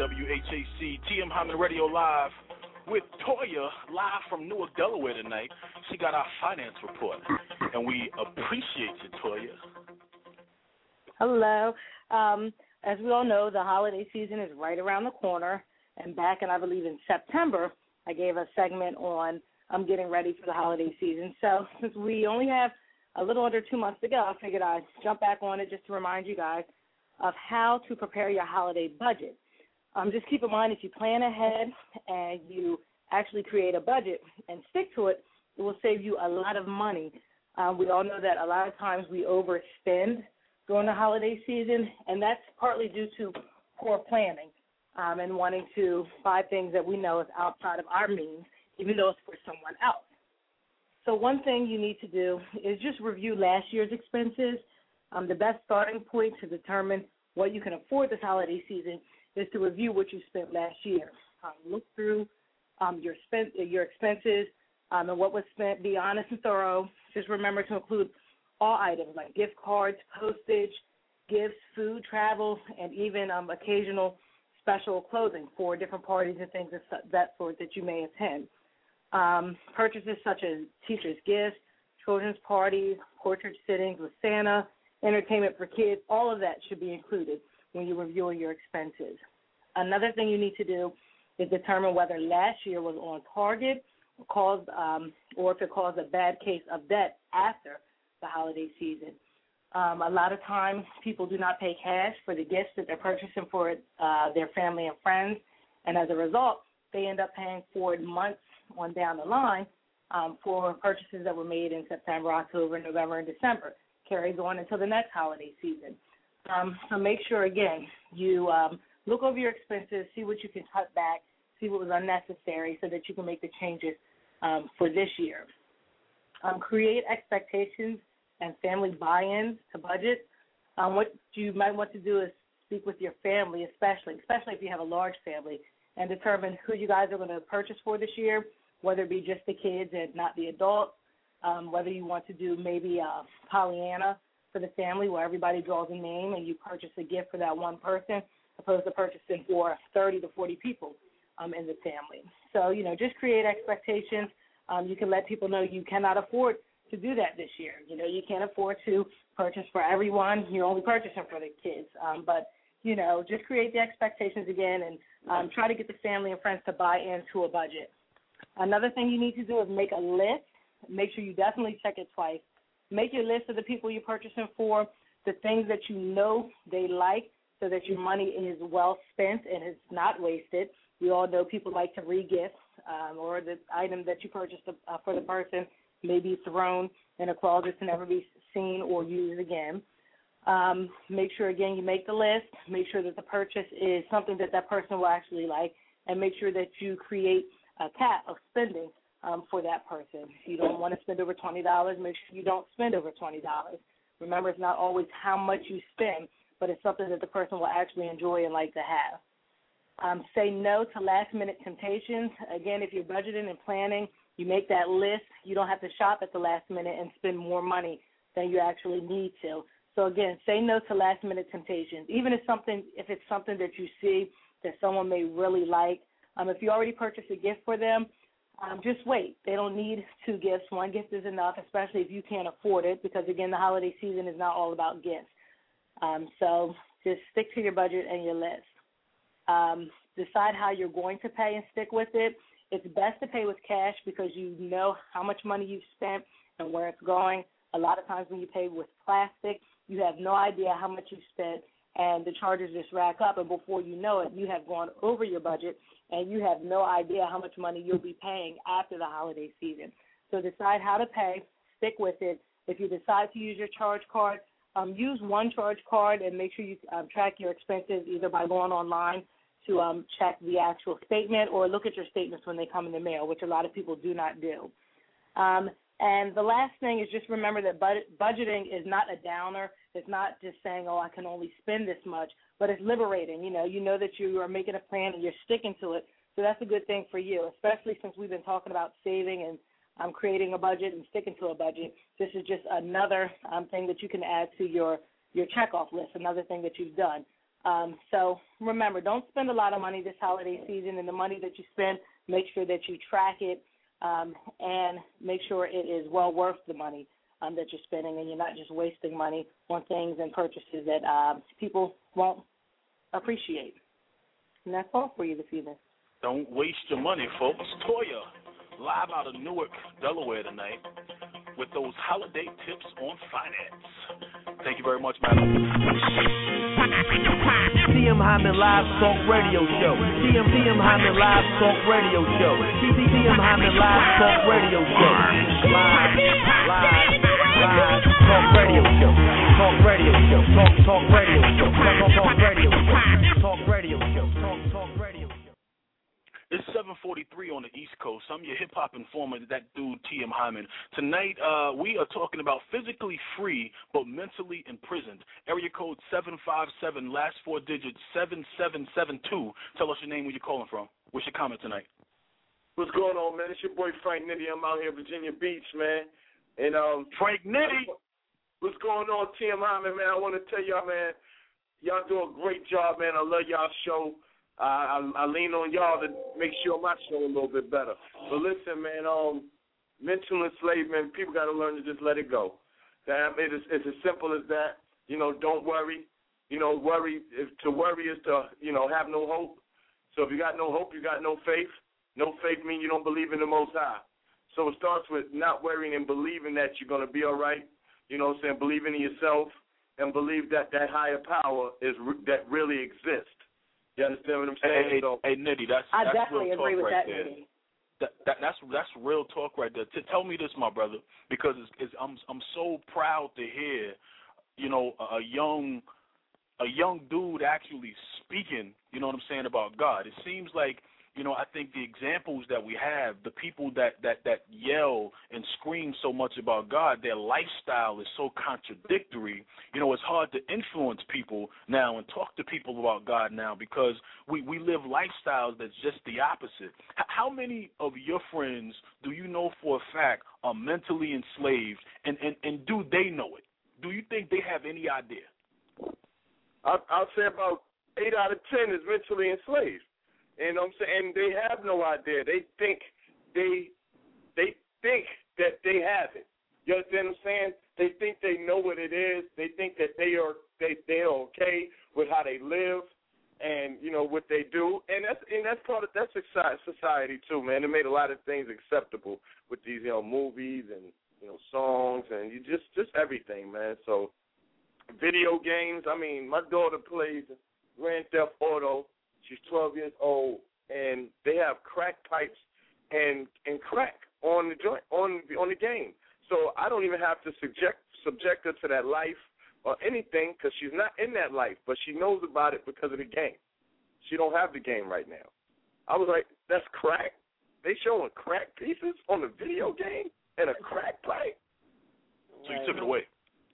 W H A C T M Hyman Radio Live with Toya, live from Newark, Delaware tonight. She got our finance report, and we appreciate you, Toya. Hello. Um, as we all know, the holiday season is right around the corner, and back in, I believe, in September, I gave a segment on um, getting ready for the holiday season. So since we only have a little under two months to go, I figured I'd jump back on it just to remind you guys of how to prepare your holiday budget. Um, just keep in mind, if you plan ahead and you actually create a budget and stick to it, it will save you a lot of money. Um, we all know that a lot of times we overspend during the holiday season, and that's partly due to poor planning um, and wanting to buy things that we know is outside of our means, even though it's for someone else. So one thing you need to do is just review last year's expenses. Um, the best starting point to determine what you can afford this holiday season is to review what you spent last year. Um, look through um, your, spend, your expenses um, and what was spent. Be honest and thorough. Just remember to include all items like gift cards, postage, gifts, food, travel, and even um, occasional special clothing for different parties and things of that sort that you may attend. Um, purchases such as teachers' gifts, children's parties, portrait sittings with Santa, entertainment for kids, all of that should be included when you're reviewing your expenses. Another thing you need to do is determine whether last year was on target or, caused, um, or if it caused a bad case of debt after the holiday season. Um, a lot of times people do not pay cash for the gifts that they're purchasing for uh, their family and friends, and as a result, they end up paying for it months on down the line um, for purchases that were made in September, October, November, and December. Carries on until the next holiday season. Um, so make sure, again, you um, look over your expenses, see what you can cut back, see what was unnecessary so that you can make the changes um, for this year. Um, create expectations and family buy-ins to budget. Um, what you might want to do is speak with your family, especially, especially if you have a large family, and determine who you guys are going to purchase for this year, whether it be just the kids and not the adults, um, whether you want to do maybe a Pollyanna for the family where everybody draws a name and you purchase a gift for that one person, opposed to purchasing for thirty to forty people um, in the family. So, you know, just create expectations. Um, you can let people know you cannot afford to do that this year. You know, you can't afford to purchase for everyone. You're only purchasing for the kids. Um, but, you know, just create the expectations again and um, try to get the family and friends to buy into a budget. Another thing you need to do is make a list. Make sure you definitely check it twice. Make your list of the people you're purchasing for, the things that you know they like, so that your money is well spent and it's not wasted. We all know people like to re-gift, um, or the item that you purchased uh, for the person may be thrown in a closet to never be seen or used again. Um, make sure, again, you make the list. Make sure that the purchase is something that that person will actually like, and make sure that you create a cap of spending um, for that person. If you don't want to spend over twenty dollars, make sure you don't spend over twenty dollars. Remember, it's not always how much you spend, but it's something that the person will actually enjoy and like to have. Um, say no to last-minute temptations. Again, if you're budgeting and planning, you make that list. You don't have to shop at the last minute and spend more money than you actually need to. So, again, say no to last-minute temptations. Even if something, if it's something that you see that someone may really like, um, if you already purchased a gift for them, um, just wait. They don't need two gifts. One gift is enough, especially if you can't afford it, because, again, the holiday season is not all about gifts. Um, so just stick to your budget and your list. Um, decide how you're going to pay and stick with it. It's best to pay with cash because you know how much money you've spent and where it's going. A lot of times when you pay with plastic, you have no idea how much you've spent, and the charges just rack up, and before you know it, you have gone over your budget, and you have no idea how much money you'll be paying after the holiday season. So decide how to pay, stick with it. If you decide to use your charge card, um, use one charge card and make sure you um, track your expenses either by going online to um, check the actual statement or look at your statements when they come in the mail, which a lot of people do not do. Um, and the last thing is just remember that bud- budgeting is not a downer. It's not just saying, oh, I can only spend this much, but it's liberating. You know, you know that you are making a plan and you're sticking to it, so that's a good thing for you, especially since we've been talking about saving and um, creating a budget and sticking to a budget. This is just another um, thing that you can add to your, your checkoff list, another thing that you've done. Um, so remember, don't spend a lot of money this holiday season, and the money that you spend, make sure that you track it um, and make sure it is well worth the money um, that you're spending, and you're not just wasting money on things and purchases that um, people won't appreciate. And that's all for you this evening. Don't waste your money, folks. Toya, live out of Newark, Delaware tonight with those holiday tips on finance. Thank you very much, madam. T M Hyman Live Talk Radio Show. T M T M Hyman Live Talk Radio Show. T M Hyman Live Talk Radio Show. Live, live, live Talk Radio Show. Talk Radio Show. Talk, talk Radio Show. Talk, talk Radio Show. Talk Radio Show. Talk, talk Radio Show. It's seven forty-three on the East Coast. I'm your hip-hop informant, that dude T M Hyman. Tonight, uh, we are talking about physically free but mentally imprisoned. Area code seven five seven, last four digits, seven seven seven two. Tell us your name, where you're calling from. What's your comment tonight? What's going on, man? It's your boy Frank Nitty. I'm out here in Virginia Beach, man. And um, Frank Nitty. What's going on, T M Hyman, man? I want to tell y'all, man, y'all do a great job, man. I love y'all show. Uh, I, I lean on y'all to make sure my show a little bit better. But listen, man, um, mental enslavement, people got to learn to just let it go. Damn, it is, it's as simple as that. You know, don't worry. You know, worry, if, to worry is to, you know, have no hope. So if you got no hope, you got no faith. No faith means you don't believe in the Most High. So it starts with not worrying and believing that you're going to be all right. You know what I'm saying? Believing in yourself and believe that that higher power is that really exists. You understand what I'm saying? Hey, so, hey Nitty, that's, I that's definitely real talk agree with right that, there. Nitty. That, that, that's that's real talk right there. T- tell me this, my brother, because it's, it's, I'm I'm so proud to hear, you know, a, a young a young dude actually speaking. You know what I'm saying about God. It seems like, you know, I think the examples that we have, the people that, that, that yell and scream so much about God, their lifestyle is so contradictory. You know, it's hard to influence people now and talk to people about God now because we, we live lifestyles that's just the opposite. H- how many of your friends do you know for a fact are mentally enslaved, and, and, and do they know it? Do you think they have any idea? I'll, I'll say about eight out of ten is mentally enslaved. You know what I'm saying? And they have no idea. They think they they think that they have it. You understand what I'm saying? They think they know what it is. They think that they are they they're okay with how they live and, you know, what they do. And that's and that's part of that's society too, man. It made a lot of things acceptable with these, you know, movies and, you know, songs and you just just everything, man. So video games, I mean, my daughter plays Grand Theft Auto. She's twelve years old, and they have crack pipes and and crack on the joint on on the game. So I don't even have to subject subject her to that life or anything because she's not in that life, but she knows about it because of the game. She don't have the game right now. I was like, that's crack. They showing crack pieces on the video game and a crack pipe. So you took it away.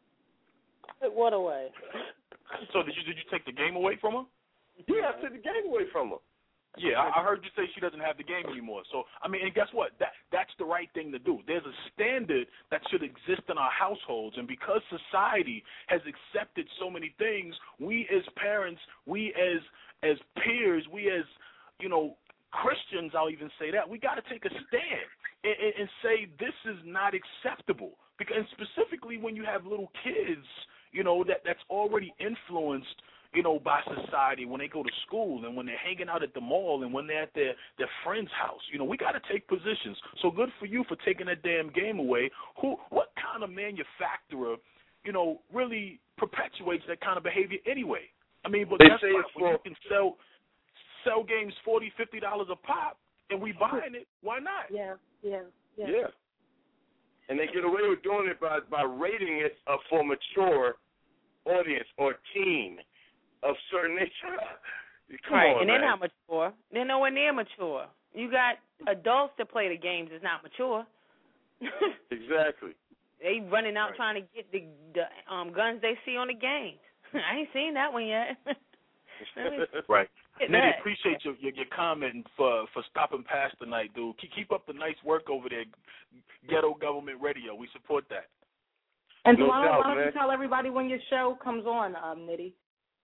What away? So did you did you take the game away from her? Yeah, I took the game away from her. Yeah, I, I heard you say she doesn't have the game anymore. So, I mean, and guess what? That That's the right thing to do. There's a standard that should exist in our households, and because society has accepted so many things, we as parents, we as as peers, we as, you know, Christians, I'll even say that, we got to take a stand and, and, and say this is not acceptable. Because, and specifically when you have little kids, you know, that that's already influenced, you know, by society when they go to school and when they're hanging out at the mall and when they're at their, their friend's house. You know, we got to take positions. So good for you for taking that damn game away. Who, what kind of manufacturer, you know, really perpetuates that kind of behavior anyway? I mean, but they that's say right. it's When for, you can sell sell games forty dollars, fifty dollars a pop and we buying it, why not? Yeah, yeah, yeah. Yeah. And they get away with doing it by, by rating it uh, for mature audience or teen of certain age. Come right, on, and they're man. not mature. They're nowhere near mature. You got adults that play the games that's not mature. Exactly. They running out Right. trying to get the, the um, guns they see on the games. I ain't seen that one yet. Right. Get Nitty, that. appreciate your, your your comment for for stopping past tonight, dude. Keep, keep up the nice work over there, Ghetto Government Radio. We support that. And No so why, doubt, why don't man. you tell everybody when your show comes on, um, Nitty?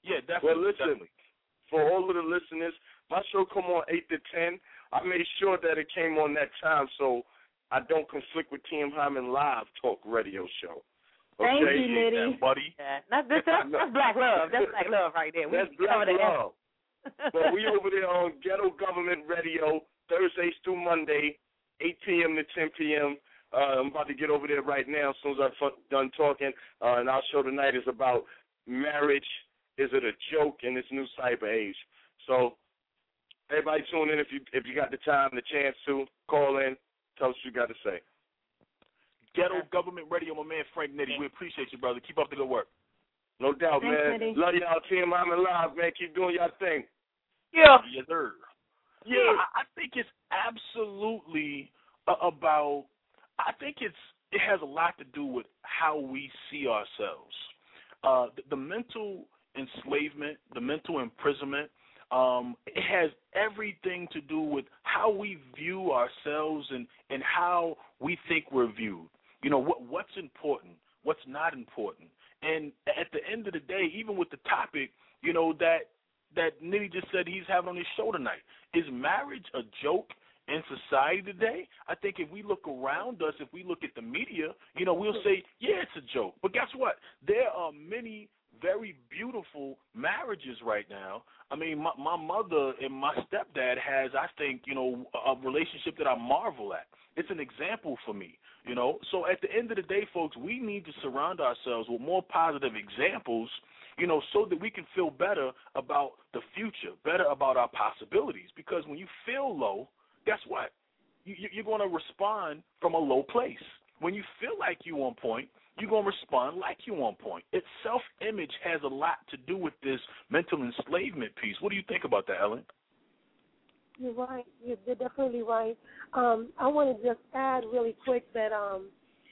Yeah, definitely. Well, listen, definitely. for all of the listeners, my show come on eight to ten. I made sure that it came on that time so I don't conflict with T M Hyman Live Talk Radio Show. Okay? Thank you, Nitty. buddy. Yeah, that's, that's, that's, that's black love. That's black love right there. We That's black love. But we over there on Ghetto Government Radio, Thursdays through Monday, eight p.m. to ten p.m. Uh, I'm about to get over there right now as soon as I'm done talking. Uh, and our show tonight is about marriage. Is it a joke in this new cyber age? So everybody tune in if you if you got the time, the chance to. Call in. Tell us what you got to say. Ghetto Government Radio, my man Frank Nitty. We appreciate you, brother. Keep up the good work. No doubt, Thanks, man. Nitty. Love y'all, Team I'm Alive, man. Keep doing your thing. Yeah. Yes, sir. Yeah. I, I think it's absolutely uh, about, I think it's it has a lot to do with how we see ourselves. Uh, the, the mental enslavement, the mental imprisonment, um, it has everything to do with how we view ourselves and, and how we think we're viewed. You know, what what's important, what's not important. And at the end of the day, even with the topic, you know, that that Nitty just said he's having on his show tonight, is marriage a joke in society today? I think if we look around us, if we look at the media, you know, we'll say, yeah, it's a joke. But guess what? There are many very beautiful marriages right now. I mean, my, my mother and my stepdad has, I think, you know, a relationship that I marvel at. It's an example for me, you know. So at the end of the day, folks, we need to surround ourselves with more positive examples, you know, so that we can feel better about the future, better about our possibilities. Because when you feel low, guess what? You, you're going to respond from a low place. When you feel like you're on point, you're going to respond like you're on point. It's self-image has a lot to do with this mental enslavement piece. What do you think about that, Ellen? You're right. You're definitely right. Um, I want to just add really quick that um,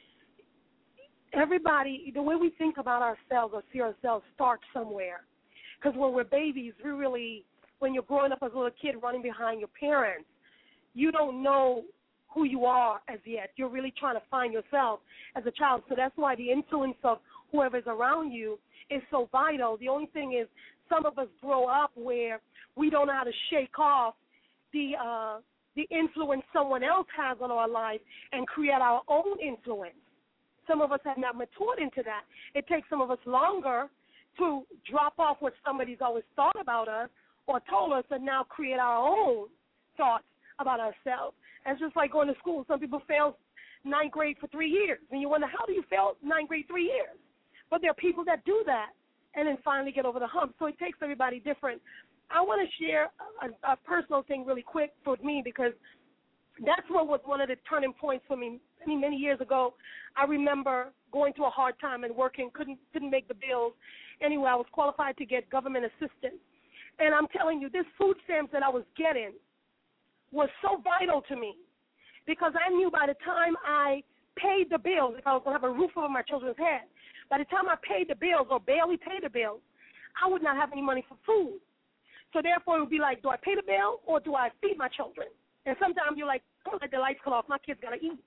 everybody, the way we think about ourselves or see ourselves starts somewhere. Because when we're babies, we really, when you're growing up as a little kid running behind your parents, you don't know who you are as yet. You're really trying to find yourself as a child. So that's why the influence of whoever's around you is so vital. The only thing is some of us grow up where we don't know how to shake off the uh, the influence someone else has on our life and create our own influence. Some of us have not matured into that. It takes some of us longer to drop off what somebody's always thought about us or told us and now create our own thoughts about ourselves. And it's just like going to school. Some people fail ninth grade for three years. And you wonder, how do you fail ninth grade three years? But there are people that do that and then finally get over the hump. So it takes everybody different. I want to share a, a personal thing really quick for me because that's what was one of the turning points for me many, many years ago. I remember going through a hard time and working, couldn't didn't make the bills. Anyway, I was qualified to get government assistance. And I'm telling you, this food stamps that I was getting was so vital to me because I knew by the time I paid the bills, if I was going to have a roof over my children's head, by the time I paid the bills or barely paid the bills, I would not have any money for food. So therefore, it would be like, do I pay the bill or do I feed my children? And sometimes you're like, don't let the lights cut off. My kids got to eat.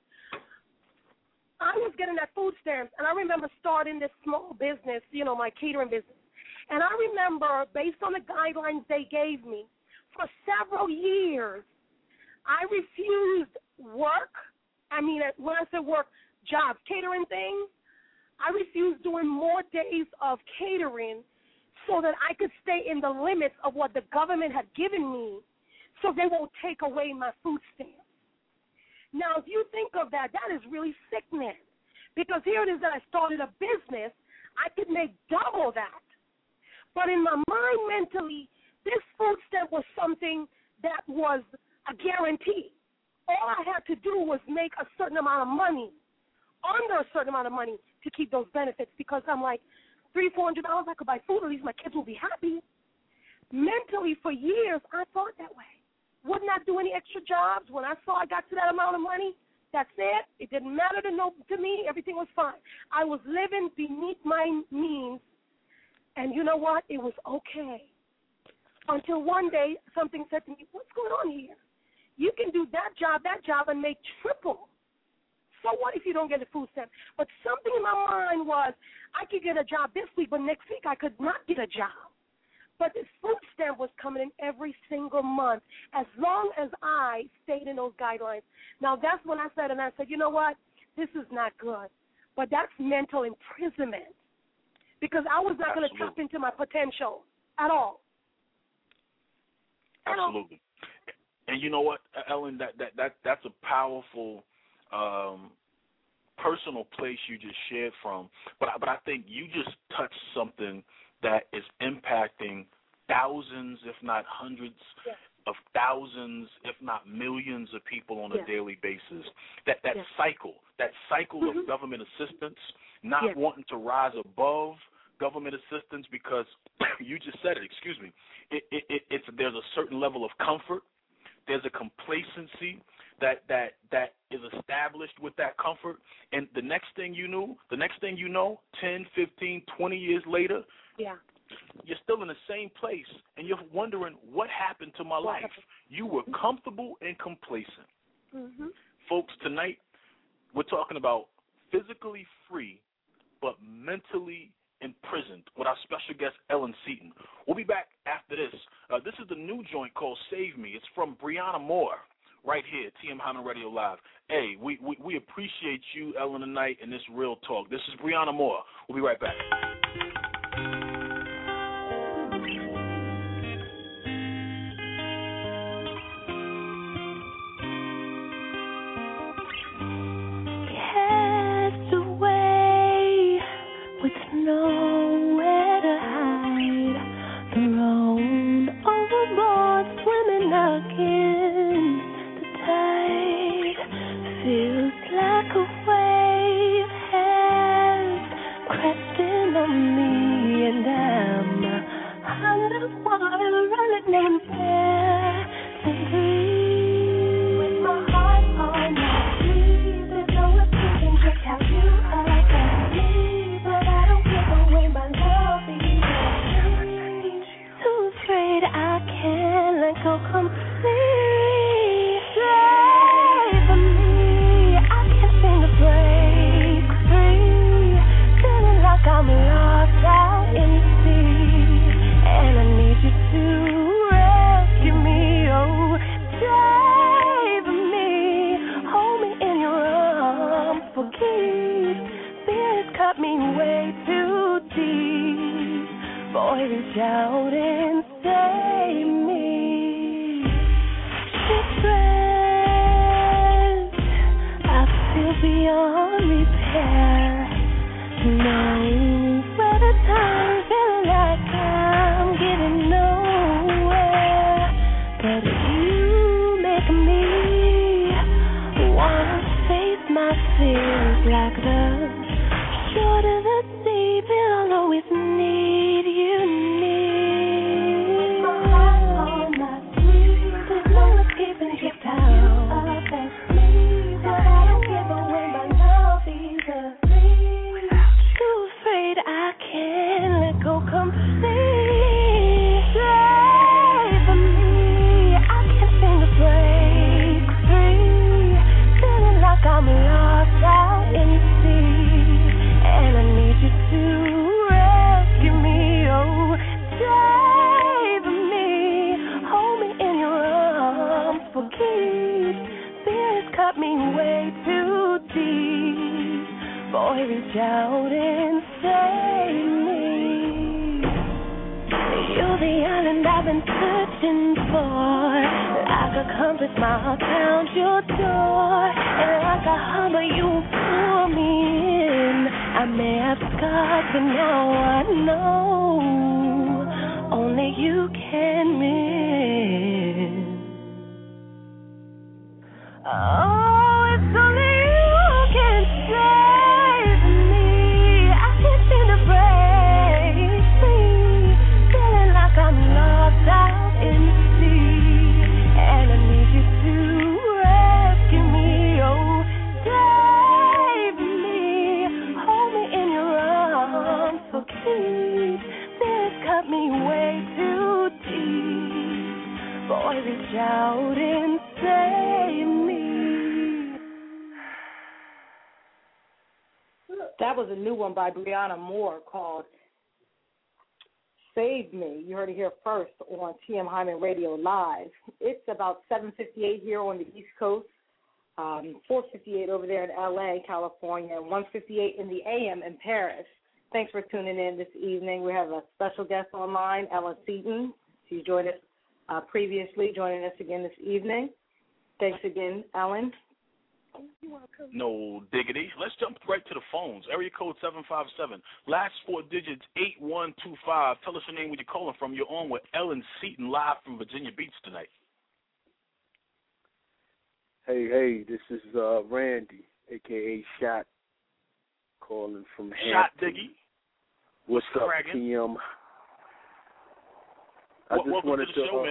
I was getting that food stamps, and I remember starting this small business, you know, my catering business. And I remember, based on the guidelines they gave me, for several years, I refused work. I mean, when I say work, jobs, catering things, I refused doing more days of catering so that I could stay in the limits of what the government had given me so they won't take away my food stamps. Now, if you think of that, that is really sickening because here it is that I started a business. I could make double that. But in my mind mentally, this food stamp was something that was a guarantee. All I had to do was make a certain amount of money, under a certain amount of money to keep those benefits because I'm like, three, four hundred dollars, I could buy food, at least my kids will be happy. Mentally, for years, I thought that way. Would not do any extra jobs. When I saw I got to that amount of money, that's it. It didn't matter to, no, to me. Everything was fine. I was living beneath my means, and you know what? It was okay. Until one day, something said to me, what's going on here? You can do that job, that job, and make triple. So what if you don't get a food stamp? But something in my mind was I could get a job this week, but next week I could not get a job. But this food stamp was coming in every single month as long as I stayed in those guidelines. Now, that's when I said, and I said, you know what? This is not good. But that's mental imprisonment because I was not going to tap into my potential at all. At Absolutely. All. And you know what, Ellen, that, that, that that's a powerful um, personal place you just shared from. But, but I think you just touched something that is impacting thousands, if not hundreds yes. of thousands, if not millions of people on a yes. daily basis. That that yes. cycle, that cycle mm-hmm. of government assistance, not yes. wanting to rise above government assistance because you just said it, excuse me, it, it, it, it's there's a certain level of comfort, there's a complacency that, that, that is established with that comfort, and the next thing you knew, the next thing you know, ten, fifteen, twenty years later, yeah. you're still in the same place, and you're wondering, what happened to my what life? Happened? You were comfortable and complacent. Mm-hmm. Folks, tonight we're talking about physically free but mentally imprisoned with our special guest, Ellen Seaton. We'll be back after this. Uh, this is the new joint called Save Me. It's from Brianna Moore right here, T M Hyman Radio Live. Hey, we, we, we appreciate you, Ellen, tonight, and this real talk. This is Brianna Moore. We'll be right back. Nowhere to hide, thrown overboard, swimming against the tide. Feels like a wave has crested on me, and I'm underwater, running on air to breathe. With my heart on my sleeve, there's no escaping just how you are. I can't let go completely. Save me. I can't seem to break free. Feeling like I'm lost out in the sea, and I need you to rescue me. Oh, save me. Hold me in your arms for keeps. Fear has cut me way too deep. Boy, reach out and save me. Shipwrecked, I feel beyond repair. Nowhere to turn, feeling like I'm getting nowhere. But you make me wanna face my fears like the shore to the sea. But I'll always need you near. My heart on my sleeve, there's no escaping just how affects me. But I don't give away my love either. Too afraid I can't let go completely. Save me, I can't seem to break free. Feeling like I'm lost out in the sea, and I need you to rescue me. Oh, save me. Hold me in your arms for keeps. Fear has cut me way too deep. Boy, reach out and save me. You're the island I've been searching for. Like a compass, my heart found your door. And like a harbor, you pull me in. I may have scars, but now I know only you can mend. Oh, it's only you can save me. I can't seem to break free. Feeling like I'm lost out in the sea, and I need you to rescue me. Oh, save me. Hold me in your arms for keeps. This cut me way too deep. Boy, reach out and save me. That was a new one by Brianna Moore called Saved Me. You heard it here first on T M Hyman Radio Live. It's about seven fifty-eight here on the East Coast, um, four fifty-eight over there in L A, California, and one fifty-eight in the A M in Paris. Thanks for tuning in this evening. We have a special guest online, Ellen Seaton. She's joined us uh, previously, joining us again this evening. Thanks again, Ellen. You're welcome. No diggity. Let's jump right to the phones. Area code seven five seven. Last four digits, eight one two five. Tell us your name, where you're calling from. You're on with Ellen Seaton live from Virginia Beach tonight. Hey, hey, this is uh, Randy, a k a. Shot, calling from Shot Hampton. Diggy. What's up, Bragging. T M? I Well, just welcome wanted to the show, uh, man.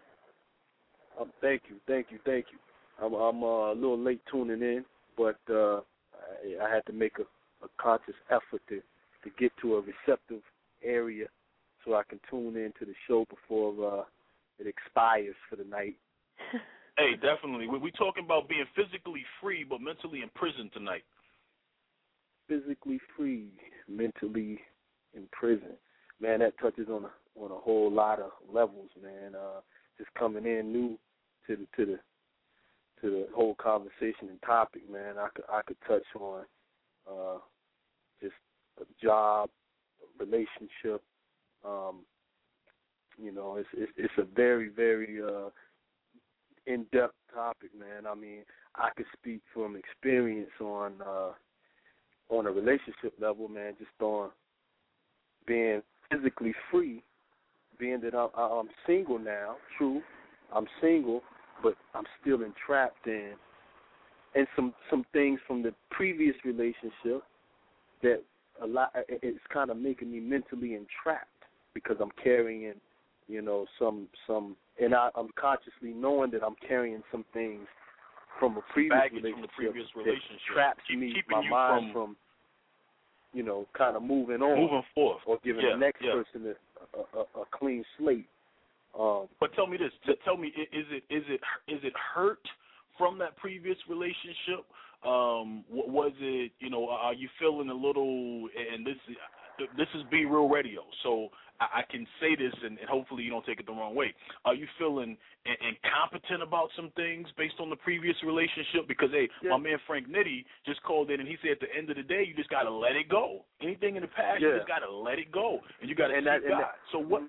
Um, thank you, thank you, thank you. I'm, I'm uh, a little late tuning in, but uh, I, I had to make a, a conscious effort to, to get to a receptive area so I can tune in to the show before uh, it expires for the night. Hey, definitely. We're we talking about being physically free but mentally in prison tonight. Physically free, mentally in prison. Man, that touches on a on a whole lot of levels, man. Uh, just coming in new to the to the to the whole conversation and topic, man. I could I could touch on uh, just a job, relationship. Um, you know, it's it's, it's a very very uh, in-depth topic, man. I mean, I could speak from experience on uh, on a relationship level, man. Just on being physically free, being that I'm, I'm single now. True, I'm single, but I'm still entrapped in and some some things from the previous relationship that a lot it's kind of making me mentally entrapped because I'm carrying, you know, some some and I, I'm consciously knowing that I'm carrying some things from a previous Baggage relationship, from the previous that relationship. traps Keep, me, keeping my you mind from, from, you know, kind of moving on, moving forth, or giving yeah, the next yeah. person a, a, a, a clean slate. Um, but tell me this. Tell me, is it is it is it hurt from that previous relationship? Um, was it, you know, are you feeling a little? And this this is Be Real Radio, so I, I can say this, and, and hopefully you don't take it the wrong way. Are you feeling incompetent about some things based on the previous relationship? Because hey, yeah. my man Frank Nitty just called in, and he said at the end of the day, you just got to let it go. Anything in the past, yeah. you just got to let it go, and you got to seek that, God. That, so what?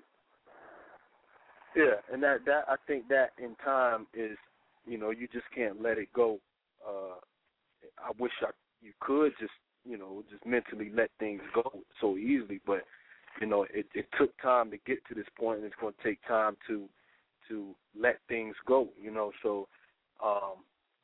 Yeah, and that that I think that in time is, you know, you just can't let it go. Uh, I wish I you could just, you know, just mentally let things go so easily, but you know, it, it took time to get to this point, and it's going to take time to to let things go. You know, so um,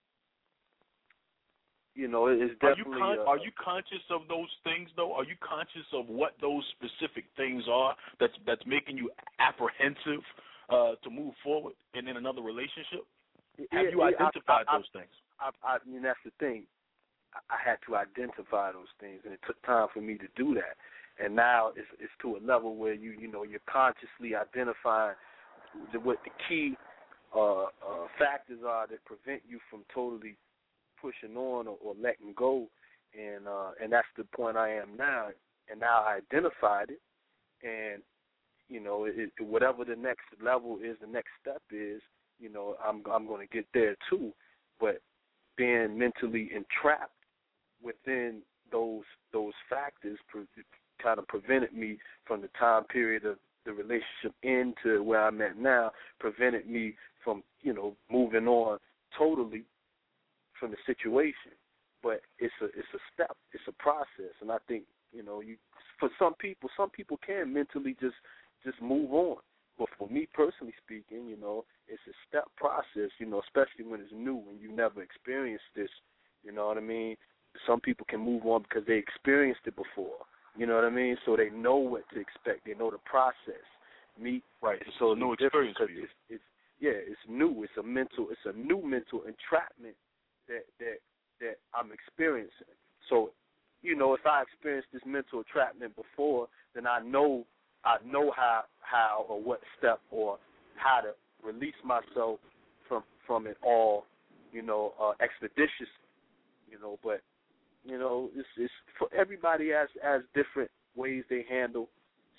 you know, it's definitely. Are you, con- uh, are you conscious of those things, though? Are you conscious of what those specific things are that's that's making you apprehensive uh, to move forward and in another relationship? Have you yeah, identified I, I, those things? I, I, I mean, that's the thing. I had to identify those things, and it took time for me to do that. And now it's it's to a level where you you know you're consciously identifying the, what the key uh, uh, factors are that prevent you from totally pushing on or, or letting go, and uh, and that's the point I am now. And now I identified it, and you know it, it, whatever the next level is, the next step is, you know I'm I'm going to get there too. But being mentally entrapped within those those factors pre- kind of prevented me from the time period of the relationship into where I'm at now, prevented me from, you know, moving on totally from the situation. But it's a it's a step, it's a process, and I think, you know, you for some people, some people can mentally just just move on. But for me personally speaking, you know, it's a step process, you know, especially when it's new and you never experienced this, you know what I mean? Some people can move on because they experienced it before, you know what I mean? So they know what to expect. They know the process. Me, right? It's so no experience for you. It's, it's yeah, it's new. It's a mental. It's a new mental entrapment that that that I'm experiencing. So, you know, if I experienced this mental entrapment before, then I know I know how how or what step or how to release myself from from it all, you know, uh, expeditiously, you know, but. You know, it's, it's for everybody has has different ways they handle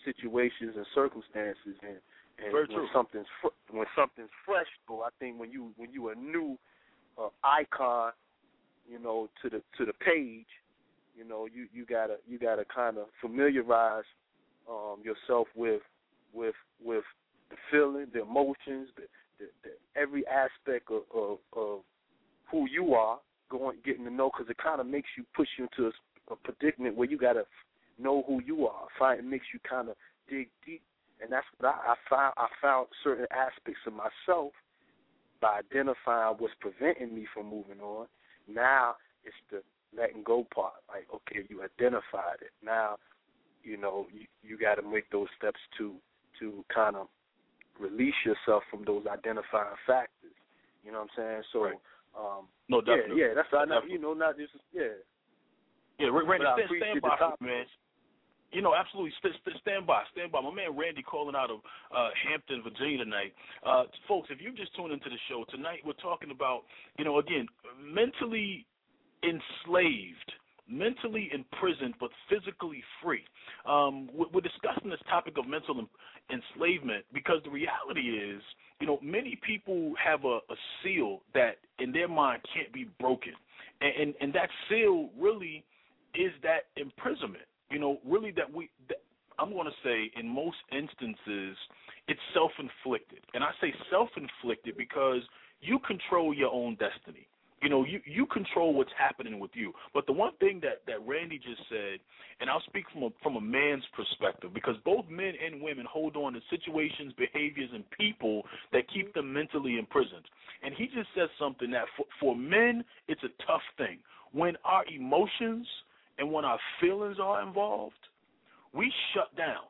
situations and circumstances, and, and Very when true. something's fr- when something's fresh, though, I think when you when you a new uh, icon, you know, to the to the page, you know, you, you gotta you gotta kind of familiarize um, yourself with with with the feeling, the emotions, the, the, the every aspect of, of of who you are, going getting to know, because it kind of makes you push you into a, a predicament where you gotta know who you are. Find it makes you kind of dig deep, and that's what I, I found. I found certain aspects of myself by identifying what's preventing me from moving on. Now it's the letting go part. Like, okay, you identified it. Now, you know, you, you got to make those steps to to kind of release yourself from those identifying factors. You know what I'm saying? So, right. um, no, definitely. Yeah, yeah, that's I know. Definitely. You know, not just yeah. Yeah, Randy, stand, stand by, top, man. You know, absolutely. St- st- stand by. Stand by. My man Randy calling out of uh, Hampton, Virginia tonight. Uh, folks, if you just tuned into the show, tonight we're talking about, you know, again, mentally enslaved, mentally imprisoned, but physically free. Um, we're discussing this topic of mental enslavement because the reality is, you know, many people have a, a seal that in their mind can't be broken. And, and, and that seal really is that imprisonment. You know, really that we, that I'm going to say in most instances, it's self-inflicted. And I say self-inflicted because you control your own destiny. You know, you, you control what's happening with you. But the one thing that, that Randy just said, and I'll speak from a, from a man's perspective, because both men and women hold on to situations, behaviors, and people that keep them mentally imprisoned. And he just said something that for, for men, it's a tough thing. When our emotions and when our feelings are involved, we shut down.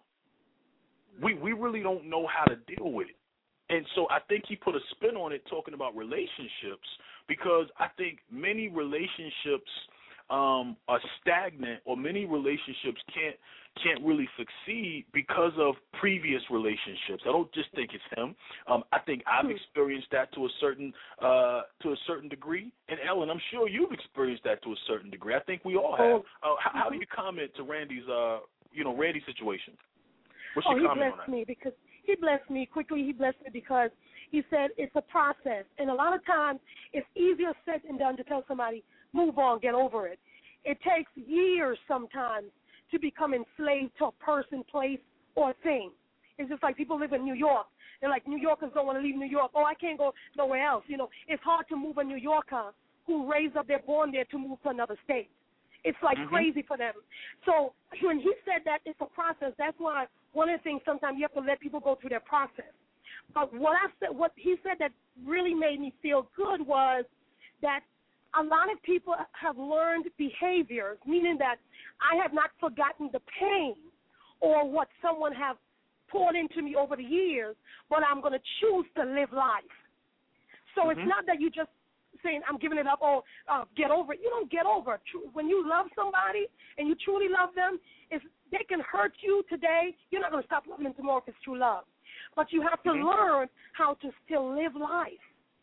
We we really don't know how to deal with it. And so I think he put a spin on it talking about relationships, because I think many relationships um, are stagnant, or many relationships can't can't really succeed because of previous relationships. I don't just think it's him. Um, I think I've experienced that to a certain uh, to a certain degree, and Ellen, I'm sure you've experienced that to a certain degree. I think we all have. Uh, how, how do you comment to Randy's uh, you know Randy's situation? What's oh, your he comment blessed on that? me because he blessed me quickly. He blessed me because he said it's a process, and a lot of times it's easier said than done to tell somebody move on, get over it. It takes years sometimes to become enslaved to a person, place, or thing. It's just like people live in New York. They're like, New Yorkers don't want to leave New York. Oh, I can't go nowhere else. You know, it's hard to move a New Yorker who raised up, they're born there, to move to another state. It's like mm-hmm. crazy for them. So when he said that it's a process, that's why one of the things sometimes you have to let people go through their process. But what I said, what he said that really made me feel good was that a lot of people have learned behaviors, meaning that I have not forgotten the pain or what someone have poured into me over the years, but I'm going to choose to live life. So mm-hmm. it's not that you just saying I'm giving it up or uh, get over it. You don't get over it. When you love somebody and you truly love them, if they can hurt you today, you're not going to stop loving them tomorrow if it's true love. But you have to mm-hmm. learn how to still live life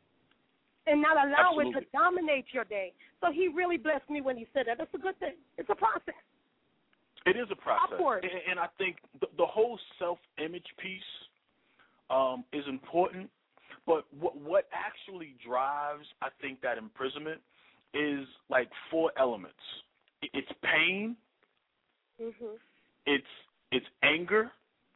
and not allow Absolutely. it to dominate your day. So he really blessed me when he said that. That's a good thing. It's a process. It is a process. Upward. And, and I think the, the whole self-image piece um, is important. But what, what actually drives, I think, that imprisonment is like four elements. It's pain. Mm-hmm. It's it's anger.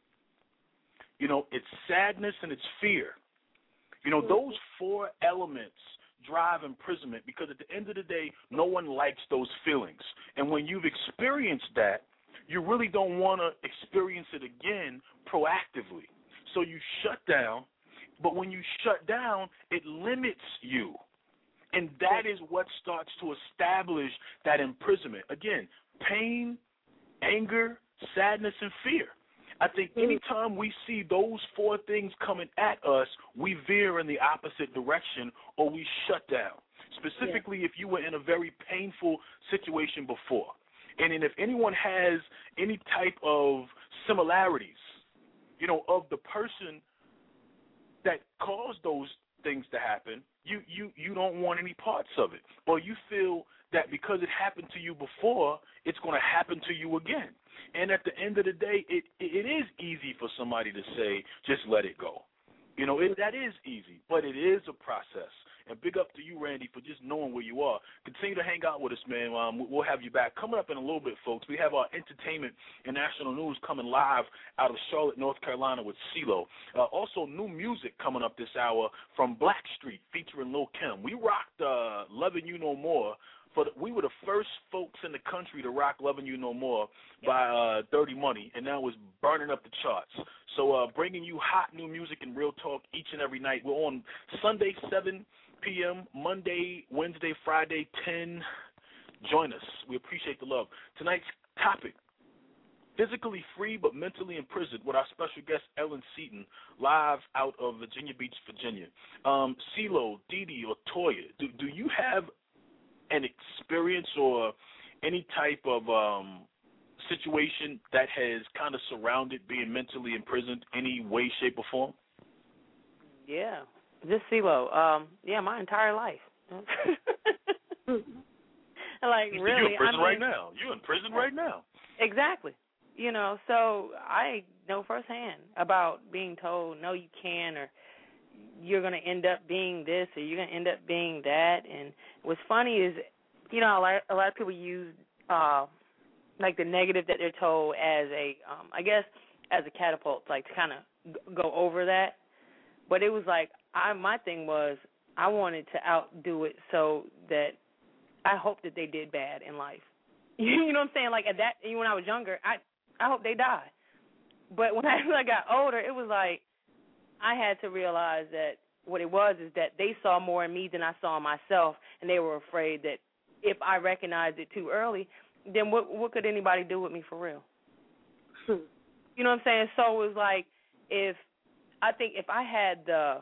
You know, it's sadness and it's fear. You know, mm-hmm. those four elements drive imprisonment because at the end of the day, no one likes those feelings. And when you've experienced that, you really don't want to experience it again proactively. So you shut down. But when you shut down, it limits you. And that is what starts to establish that imprisonment. Again, pain, anger, sadness, and fear. I think anytime we see those four things coming at us, we veer in the opposite direction or we shut down. Specifically, yeah. if you were in a very painful situation before. And, and if anyone has any type of similarities, you know, of the person that caused those things to happen, you, you, you don't want any parts of it. Or you feel that because it happened to you before, it's going to happen to you again. And at the end of the day, it it is easy for somebody to say, just let it go. You know, it, that is easy, but it is a process. And big up to you, Randy, for just knowing where you are. Continue to hang out with us, man. Um, we'll have you back. Coming up in a little bit, folks, we have our entertainment and national news coming live out of Charlotte, North Carolina with CeeLo. Uh, also, new music coming up this hour from Blackstreet featuring Lil' Kim. We rocked uh, Loving You No More. But we were the first folks in the country to rock Loving You No More by uh, Dirty Money, and now it's burning up the charts. So uh, bringing you hot new music and real talk each and every night. We're on Sunday, seven p.m., Monday, Wednesday, Friday, ten. Join us. We appreciate the love. Tonight's topic, physically free but mentally imprisoned, with our special guest, Ellen Seaton, live out of Virginia Beach, Virginia. Um, CeeLo, Dee or Toya, do, do you have an experience or any type of um, situation that has kind of surrounded being mentally imprisoned any way, shape, or form? Yeah, just CeeLo. Um, yeah, my entire life. Like, really, you're in prison I mean, right now. You're in prison right now. Exactly. You know, so I know firsthand about being told, no, you can, or you're going to end up being this, or you're going to end up being that. And what's funny is, you know, a lot, a lot of people use, uh, like, the negative that they're told as a, um, I guess, as a catapult, like, to kind of go over that. But it was like, I my thing was, I wanted to outdo it so that I hoped that they did bad in life. You know what I'm saying? Like, at that, when I was younger, I, I hope they died. But when I, when I got older, it was like, I had to realize that what it was is that they saw more in me than I saw in myself, and they were afraid that if I recognized it too early, then what what could anybody do with me for real? Hmm. You know what I'm saying? So it was like, if I think if I had the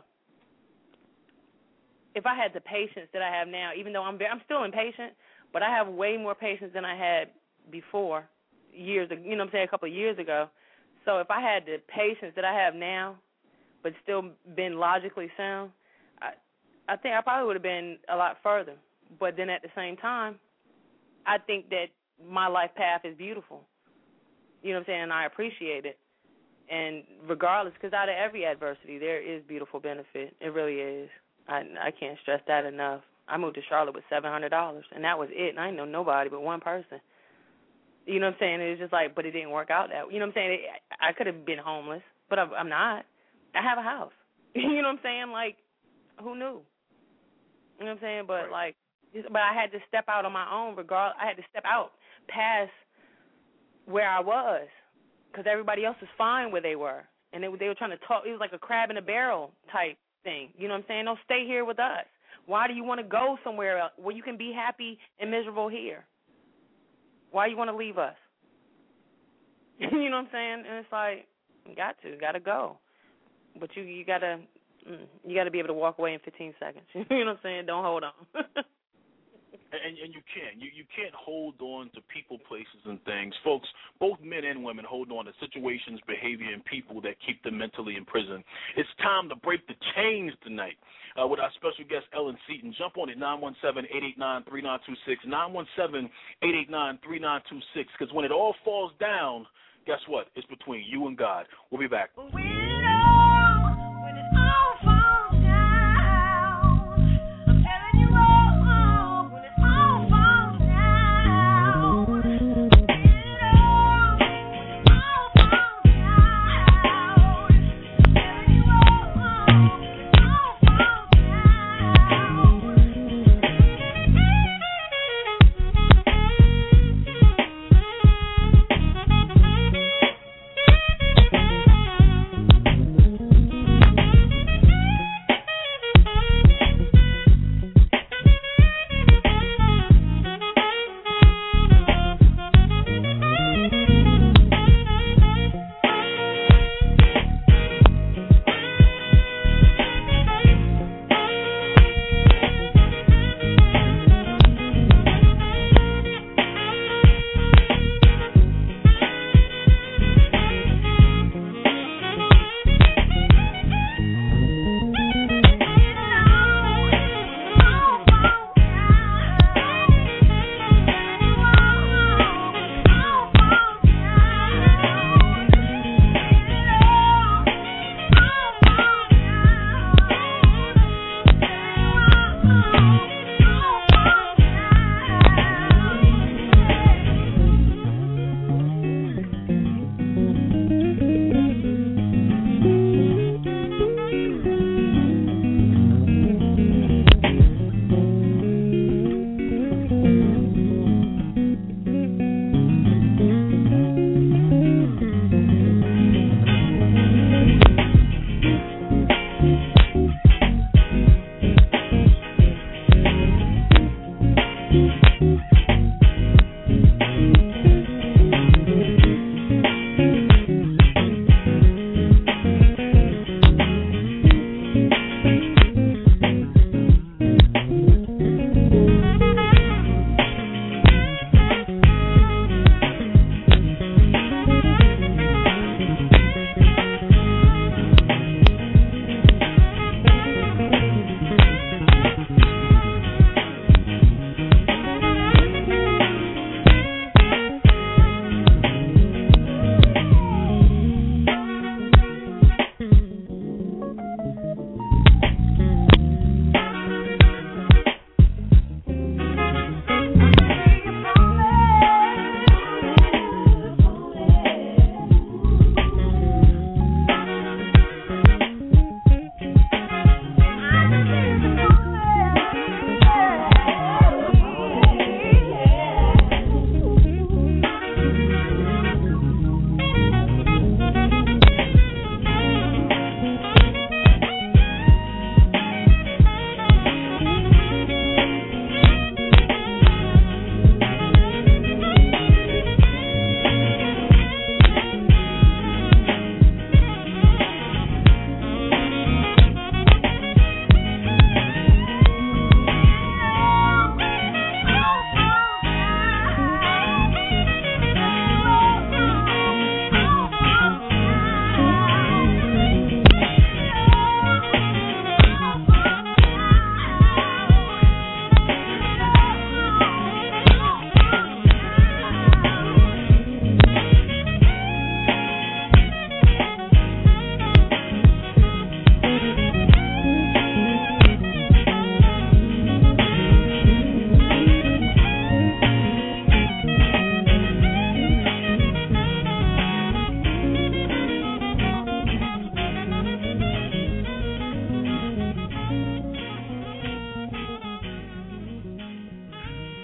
if I had the patience that I have now, even though I'm very, I'm still impatient, but I have way more patience than I had before years ago. You know what I'm saying? A couple of years ago. So if I had the patience that I have now, but still been logically sound, I, I think I probably would have been a lot further. But then at the same time, I think that my life path is beautiful. You know what I'm saying? And I appreciate it. And regardless, because out of every adversity, there is beautiful benefit. It really is. I, I can't stress that enough. I moved to Charlotte with seven hundred dollars, and that was it. And I didn't know nobody but one person. You know what I'm saying? It was just like, but it didn't work out that way. You know what I'm saying? It, I could have been homeless, but I'm, I'm not. I have a house. You know what I'm saying? Like, who knew? You know what I'm saying? But, like, but I had to step out on my own regardless. I had to step out past where I was because everybody else was fine where they were. And they, they were trying to talk. It was like a crab in a barrel type thing. You know what I'm saying? Don't stay here with us. Why do you want to go somewhere else where you can be happy and miserable here? Why you want to leave us? You know what I'm saying? And it's like, you got to, got to go. But you you gotta you gotta be able to walk away in fifteen seconds. You know what I'm saying? Don't hold on. and and you can't you you can't hold on to people, places, and things, folks. Both men and women hold on to situations, behavior, and people that keep them mentally in prison. It's time to break the chains tonight uh, with our special guest Ellen Seaton. Jump on it nine one seven, eight eight nine, three nine two six nine one seven, eight eight nine, three nine two six. Because when it all falls down, guess what? It's between you and God. We'll be back.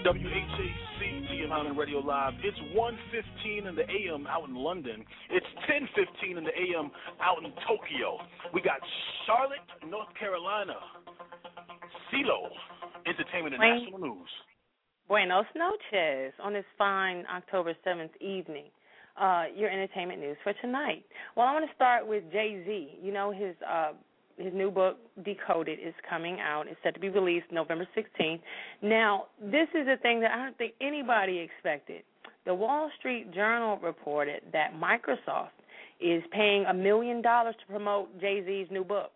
W H A C, T M Hyman Radio Live. It's one fifteen in the A M out in London. It's ten fifteen in the A M out in Tokyo. We got Charlotte, North Carolina. CeeLo, Entertainment and Wayne. National News. Buenos noches on this fine October seventh evening. Uh, your entertainment news for tonight. Well, I want to start with Jay-Z. You know, his uh, his new book, Decoded, is coming out. It's set to be released November sixteenth. Now, this is a thing that I don't think anybody expected. The Wall Street Journal reported that Microsoft is paying a million dollars to promote Jay-Z's new book.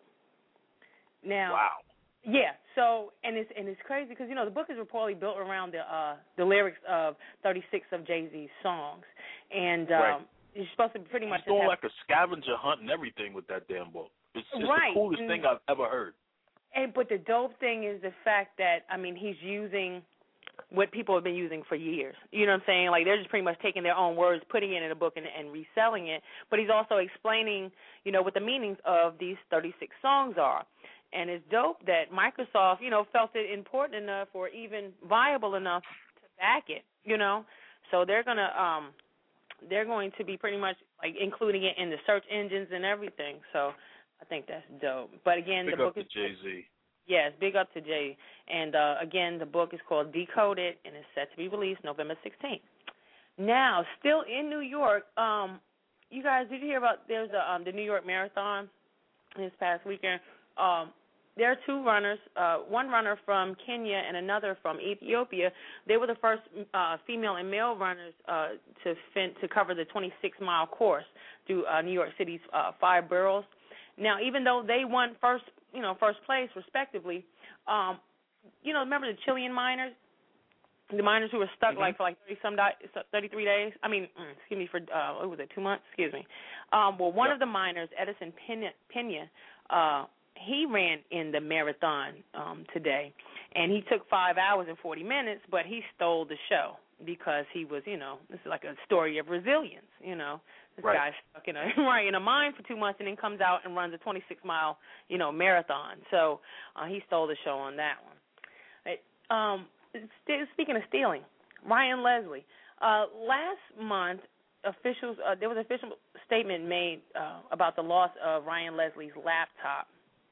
Now, wow. Yeah, so, and it's and it's crazy because, you know, the book is reportedly built around the uh, the lyrics of thirty-six of Jay-Z's songs. And um, right. You're supposed to pretty much He's doing have, like a scavenger hunt and everything with that damn book. It's, it's right. the coolest and, thing I've ever heard. And But the dope thing is the fact that, I mean, he's using what people have been using for years. You know what I'm saying? Like, they're just pretty much taking their own words, putting it in a book, and, and reselling it. But he's also explaining, you know, what the meanings of these thirty-six songs are. And it's dope that Microsoft, you know, felt it important enough or even viable enough to back it, you know. So they're gonna, um, they're going to be pretty much like including it in the search engines and everything. So I think that's dope. But again, big the up book to is Jay-Z. Yes, big up to Jay. And uh, again, the book is called Decoded, and it's set to be released November sixteenth. Now, still in New York, um, you guys, did you hear about there's a, um, the New York Marathon this past weekend? Um, There are two runners, uh, one runner from Kenya and another from Ethiopia. They were the first uh, female and male runners uh, to fin- to cover the twenty-six mile course through uh, New York City's uh, five boroughs. Now, even though they won first, you know, first place respectively, um, you know, remember the Chilean miners, the miners who were stuck mm-hmm. like for like thirty some di- thirty-three days. I mean, excuse me for uh, what was it, two months? Excuse me. Um, well, one yeah. of the miners, Edison Pena, Pena uh, he ran in the marathon um, today, and he took five hours and forty minutes, but he stole the show because he was, you know, this is like a story of resilience, you know. This right. guy's stuck in a, right, in a mine for two months and then comes out and runs a twenty-six mile, you know, marathon. So uh, he stole the show on that one. It, um, st- speaking of stealing, Ryan Leslie. Uh, last month, officials uh, there was an official statement made uh, about the loss of Ryan Leslie's laptop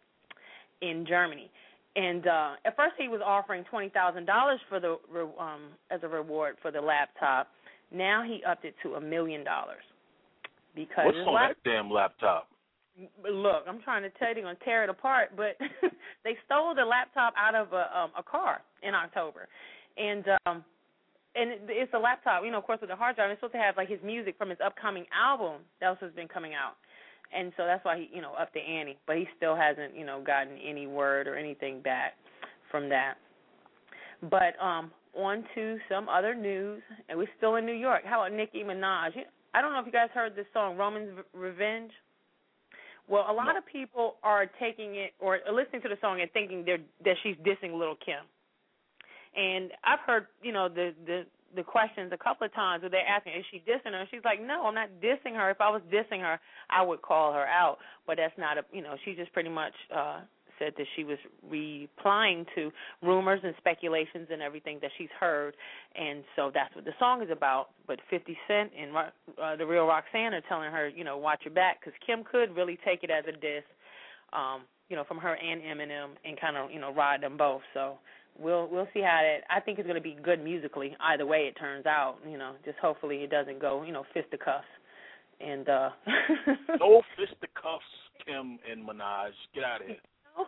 in Germany, and uh, at first he was offering twenty thousand dollars for the um, as a reward for the laptop. Now he upped it to a million dollars because what's on lap- that damn laptop? Look, I'm trying to tell you, they're going to tear it apart, but they stole the laptop out of a, um, a car in October, and um, and it's a laptop, you know, of course with a hard drive. It's supposed to have like his music from his upcoming album that also has been coming out. And so that's why he, you know, upped the ante. But he still hasn't, you know, gotten any word or anything back from that. But um, on to some other news, and we're still in New York. How about Nicki Minaj? I don't know if you guys heard this song, Roman's Revenge. Well, a lot no. of people are taking it or listening to the song and thinking they're, that she's dissing Lil' Kim. And I've heard, you know, the the the questions a couple of times where they're asking, is she dissing her? She's like, no, I'm not dissing her. If I was dissing her, I would call her out. But that's not a, you know, she just pretty much uh, said that she was replying to rumors and speculations and everything that she's heard. And so that's what the song is about. But fifty Cent and uh, the real Roxanne are telling her, you know, watch your back, because Kim could really take it as a diss, um, you know, from her and Eminem and kind of, you know, ride them both. So We'll we'll see how that. I think it's going to be good musically. Either way it turns out, you know. Just hopefully it doesn't go, you know, fisticuffs. And uh, no fisticuffs, Kim and Minaj. Get out of here.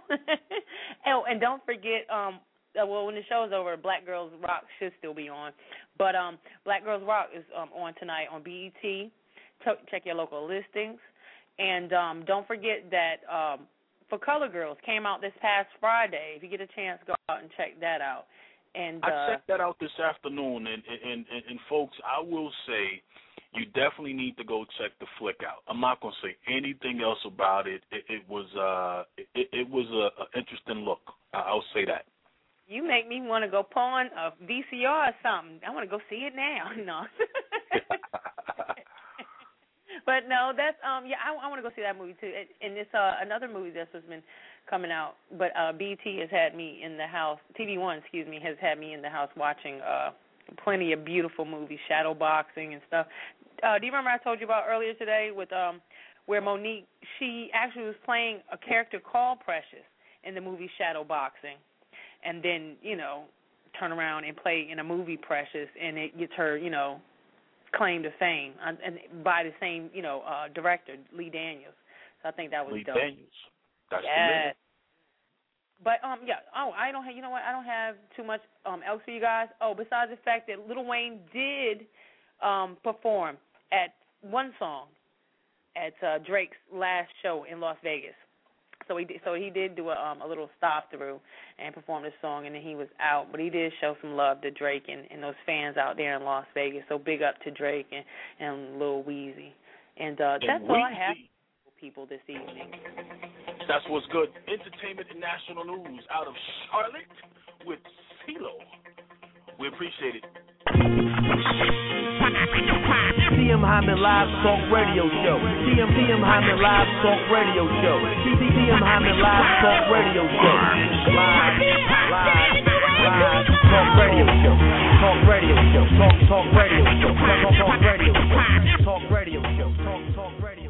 oh, and don't forget, um, well, when the show's over, Black Girls Rock should still be on. But um, Black Girls Rock is um, on tonight on B E T. Check your local listings, and um, don't forget that. Um, For Color Girls came out this past Friday. If you get a chance, go out and check that out. And uh, I checked that out this afternoon, and, and, and, and folks, I will say you definitely need to go check the flick out. I'm not going to say anything else about it. It, it was uh, it, it was a, a interesting look. I'll say that. You make me want to go pawn a V C R or something. I want to go see it now. No. But no, that's um yeah, I, I want to go see that movie too. And, and it's uh, another movie that's just been coming out. But uh, B E T has had me in the house. T V One, excuse me, has had me in the house watching uh, plenty of beautiful movies, shadow boxing and stuff. Uh, do you remember I told you about earlier today with um where Monique, she actually was playing a character called Precious in the movie Shadow Boxing, and then you know turn around and play in a movie Precious, and it gets her you know. claim to fame, and, and by the same, you know, uh, director, Lee Daniels. So I think that was Lee dope. Daniels. That's yeah. the man. But um, yeah. Oh, I don't have. You know what? I don't have too much um else for you guys. Oh, besides the fact that Lil Wayne did um perform at one song at uh, Drake's last show in Las Vegas. So he did, so he did do a, um, a little stop through and perform this song, and then he was out. But he did show some love to Drake and, and those fans out there in Las Vegas. So big up to Drake and, and Lil Weezy. And uh, that's and all I have for people this evening. That's what's good. Entertainment and national news out of Charlotte with CeeLo. We appreciate it. C M Hyman Live Talk Radio Show. C M C M Hyman Live Talk Radio Show. C C M Hyman Live Talk Radio Show. Live, live, live Talk Radio Show. Talk Radio Show. Talk Talk Radio Show. Talk Talk Radio Show. Talk Radio Show. Talk Talk Radio.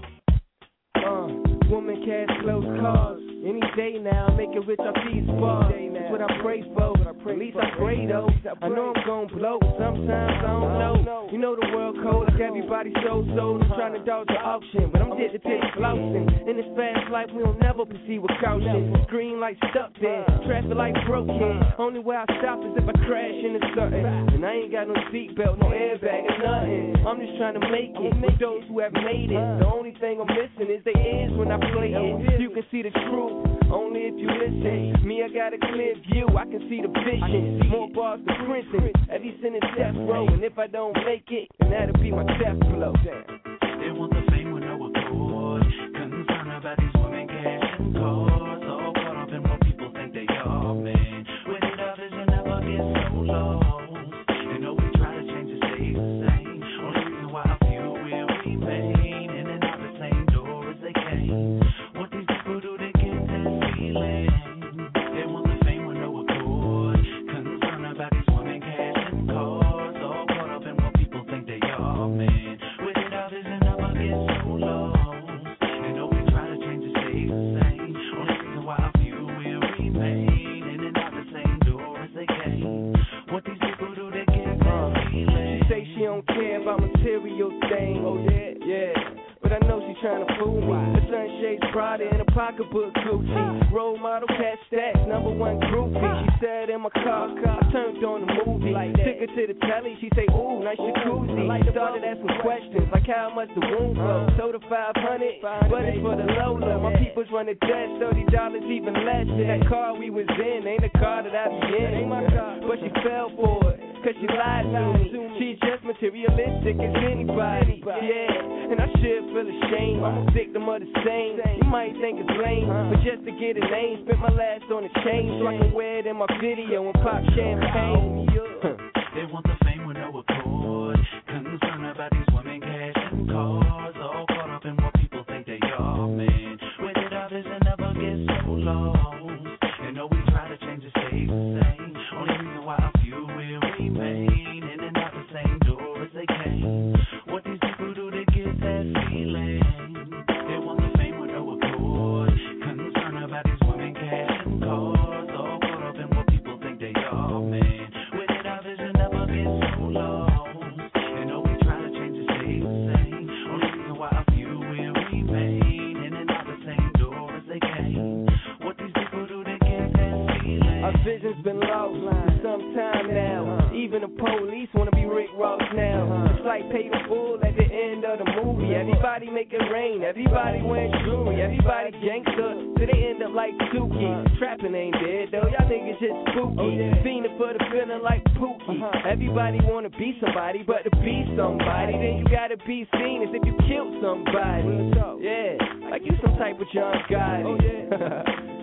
Uh, woman, cash, close cars. Any day now, make it rich off these bars. That's what I pray for. At least I pray though. I know I'm gon' blow. Sometimes I don't know. You know the world code, like everybody so so. I'm trying to dodge the auction, but I'm dead to take flossing. In this fast life, we don't never proceed with caution. Green light stuck there, traffic light broken. Only way I stop is if I crash into something. And I ain't got no seatbelt, no airbag or nothing. I'm just trying to make it with those who have made it. The only thing I'm missing is the ears when I play it. You can see the truth only if you listen. Me, I got a clear view, I can see the vision. More bars than Princeton, at least in the death row. And if I don't make it, then that'll be my death blow. They want the fame with no accord. Concerned about these women, cash and cars. All caught up in what people think they are, man. With it others, you never get so lost. You know we try to change it, stay the same. Only reason why I feel we'll remain in and out the same door as they came. What these people do, they get that feeling. They want the fame with no accord. Concerned about these women, cash and cars. All caught up in what people think they are, man. With it others, you never get so lost. You know we try to change it, stay the same. Only reason why I feel we'll remain in and out the same door as they came. What these people do, they get that feeling. She say she don't care about material things. Oh yeah, yeah. But I know she's trying to fool me. The sunshades Prada in a pocketbook Gucci. Role model cat stats, number one groupie. She said in my car, I turned on the movie. Took her to the telly, she say, ooh, nice jacuzzi. Started asking questions, like how much the room for. Told her five hundred, but it's for the low low. My people's running debt, thirty dollars even less. That car we was in ain't the car that I be in. Ain't my car, but she fell for it, cause she lied to me. She's just materialistic as anybody, yeah. And I should feel ashamed, I'm a victim of the same. You might think it's lame, but just to get a name, spent my last on a chain so I can wear it in my video and pop champagne. They want the fame with no accord. Concerned about these women, cash and cars. All caught up in what people think they are, man. With it others, you never get so lost. You know we try to change it, stay the same. Only reason why I feel we'll remain in and out the same door as they came. What these people do, they get that feeling. They want the fame with no accord. Concerned about these women, cash and cars. All caught up in what people think they are, man. With it others, you never get so lost. You know we try to change it, stay the same. Only reason why I feel we'll remain in and out the same door as they came. What these people do, they get that feeling. Our vision's been lost for some time now. Even the police wanna be Rick Ross now. It's like paid in full at the end of the movie. Everybody make it rain, everybody wearing jewelry, everybody gangster, so they end up like Suki. Trapping ain't dead though, y'all niggas just spooky. Fiending for the feeling like Pookie. Everybody wanna be somebody, but to be somebody, then you gotta be seen as if you killed somebody. Yeah, like you some type of John Gotti.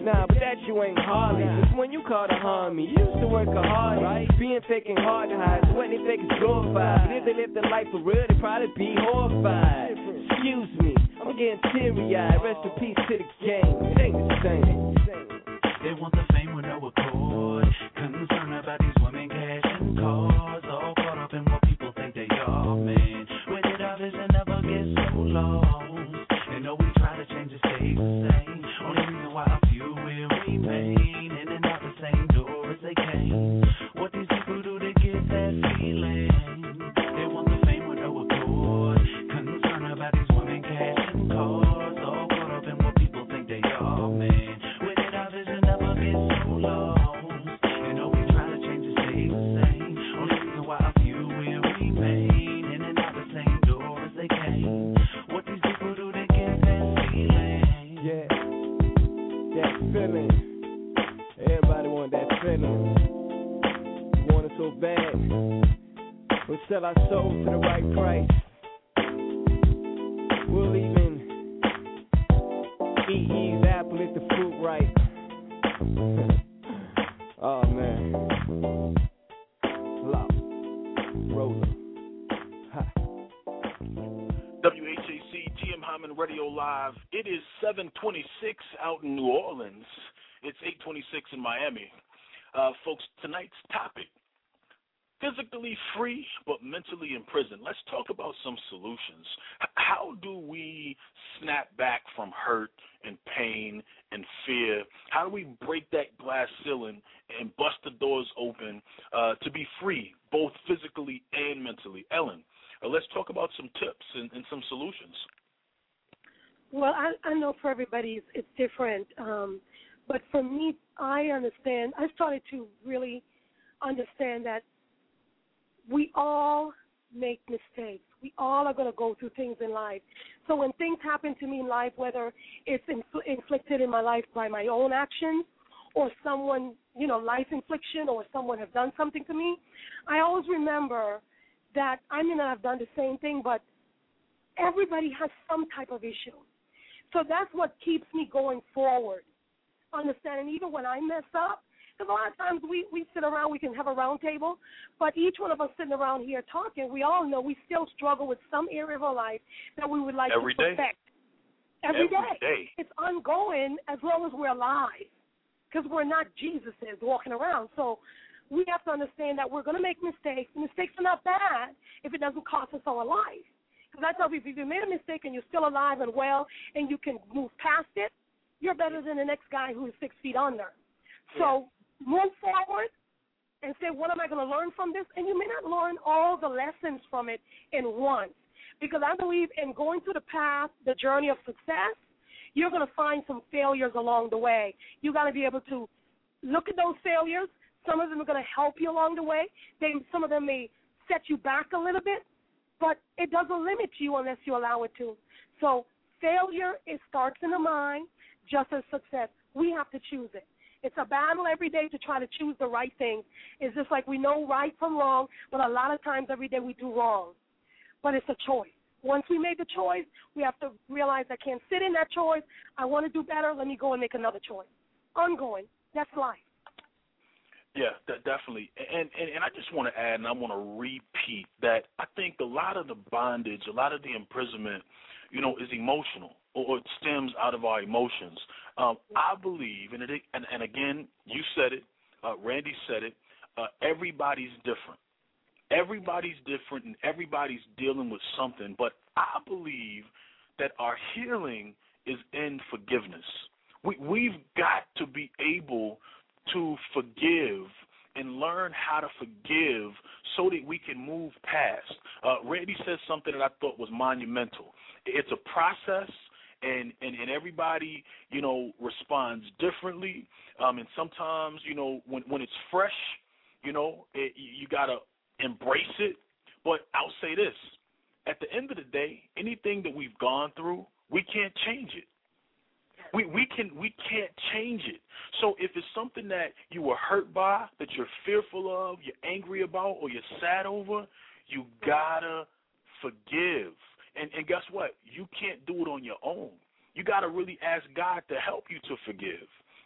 Nah, but that you ain't hardly. It's when you call to harm me. You used to work a hard, right? Being fake and hard to hide. So what they fake is glorified. But if they lived their life for real, they'd probably be horrified. Excuse me, I'm getting teary-eyed. Rest in peace to the game. It ain't the same. They want the fame with no accord. Concerned about these women, cash and cars. All caught up in what people think they are, man. With it, our vision never gets so lost. And though we try to change, it stays the same. Only reason why a few will remain in and out the same door as they came. What these people do to get that feeling? They want the fame with no accord. Concerned about these women, cash and cars. All caught up in what people think they are, man. With it, our vision never gets so lost. And though we try to change, it stays the same. Only reason why a few will remain in and out the same door as they came. What these people do to get that feeling? Yeah, that feeling. Everybody want that feeling. We want it so bad. We'll sell our souls to the right price. We'll even eat Eve's apple if the fruit right. Oh man. Lock. Roller. Ha. W H A C T M Hyman Radio Live. It is seven twenty-six out in New Orleans. It's eight twenty-six in Miami. Uh, folks, tonight's topic, physically free but mentally in prison. Let's talk about some solutions. H- how do we snap back from hurt and pain and fear? How do we break that glass ceiling and bust the doors open uh, to be free, both physically and mentally? Ellen, uh, let's talk about some tips and, and some solutions. Well, I, I know for everybody it's, it's different, um, but for me, I understand. I started to really understand that we all make mistakes. We all are going to go through things in life. So when things happen to me in life, whether it's infl- inflicted in my life by my own actions or someone, you know, life infliction or someone has done something to me, I always remember that I may not have done the same thing, but everybody has some type of issue. So that's what keeps me going forward, understanding even when I mess up. Because a lot of times we, we sit around, we can have a round table, but each one of us sitting around here talking, we all know we still struggle with some area of our life that we would like Every to day. perfect. Every, Every day. day. It's ongoing as long as we're alive, because we're not Jesuses walking around. So we have to understand that we're going to make mistakes. Mistakes are not bad if it doesn't cost us our life. Because I tell people, if you made a mistake and you're still alive and well and you can move past it, you're better than the next guy who is six feet under. So move forward and say, what am I going to learn from this? And you may not learn all the lessons from it in once, because I believe in going through the path, the journey of success, you're going to find some failures along the way. You got to be able to look at those failures. Some of them are going to help you along the way. They, some of them may set you back a little bit, but it doesn't limit you unless you allow it to. So failure, it starts in the mind, just as success. We have to choose it. It's a battle every day to try to choose the right thing. It's just like we know right from wrong, but a lot of times every day we do wrong. But it's a choice. Once we make the choice, we have to realize I can't sit in that choice. I want to do better. Let me go and make another choice. Ongoing. That's life. Yeah, that definitely. And, and and I just want to add, and I want to repeat that I think a lot of the bondage, a lot of the imprisonment, you know, is emotional, or it stems out of our emotions. Um, I believe, and, it, and and again, you said it, uh, Randy said it, uh, everybody's different. Everybody's different, and everybody's dealing with something. But I believe that our healing is in forgiveness. We, we've got to be able to forgive and learn how to forgive so that we can move past. Uh, Randy said something that I thought was monumental. It's a process, and, and, and everybody, you know, responds differently. Um, and sometimes, you know, when, when it's fresh, you know, it, you got to embrace it. But I'll say this. At the end of the day, anything that we've gone through, we can't change it. We we can we can't change it. So if it's something that you were hurt by, that you're fearful of, you're angry about, or you're sad over, you gotta forgive. And and guess what? You can't do it on your own. You gotta really ask God to help you to forgive.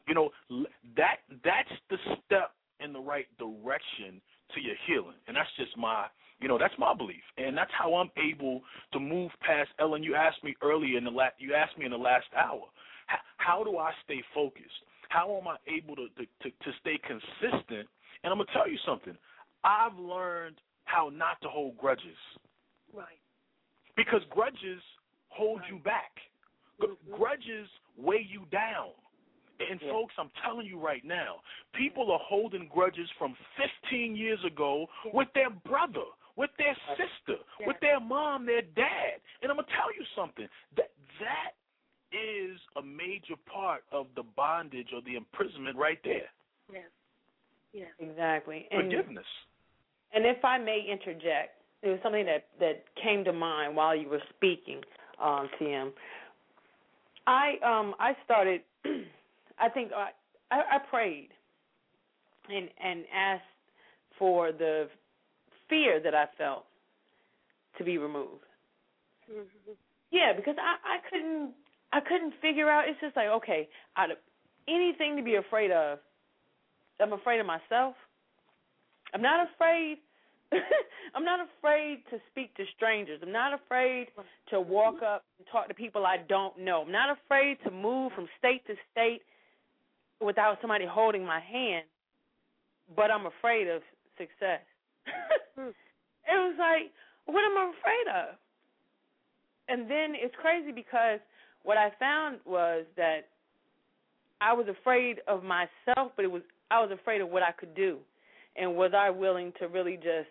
You know, that that's the step in the right direction to your healing. And that's just my, you know, that's my belief. And that's how I'm able to move past. Ellen, you asked me earlier in the la- you asked me in the last hour, how, how do I stay focused? How am I able to, to, to, to stay consistent? And I'm going to tell you something. I've learned how not to hold grudges. Right. Because grudges hold right. you back. Mm-hmm. Grudges weigh you down. And, yeah. folks, I'm telling you right now, people are holding grudges from fifteen years ago yeah. with their brother, with their sister, yeah. with their mom, their dad. And I'm going to tell you something. That that is a major part of the bondage or the imprisonment right there. Yes. Yes. Exactly. And, forgiveness. And if I may interject, there was something that, that came to mind while you were speaking, um, T M. I um I started. I think I, I prayed and and asked for the fear that I felt to be removed. Mm-hmm. Yeah, because I, I couldn't I couldn't figure out. It's just like, okay, out of anything to be afraid of, I'm afraid of myself. I'm not afraid. I'm not afraid to speak to strangers. I'm not afraid to walk up and talk to people I don't know. I'm not afraid to move from state to state without somebody holding my hand, but I'm afraid of success. It was like, what am I afraid of? And then it's crazy because what I found was that I was afraid of myself, but it was I was afraid of what I could do. And was I willing to really just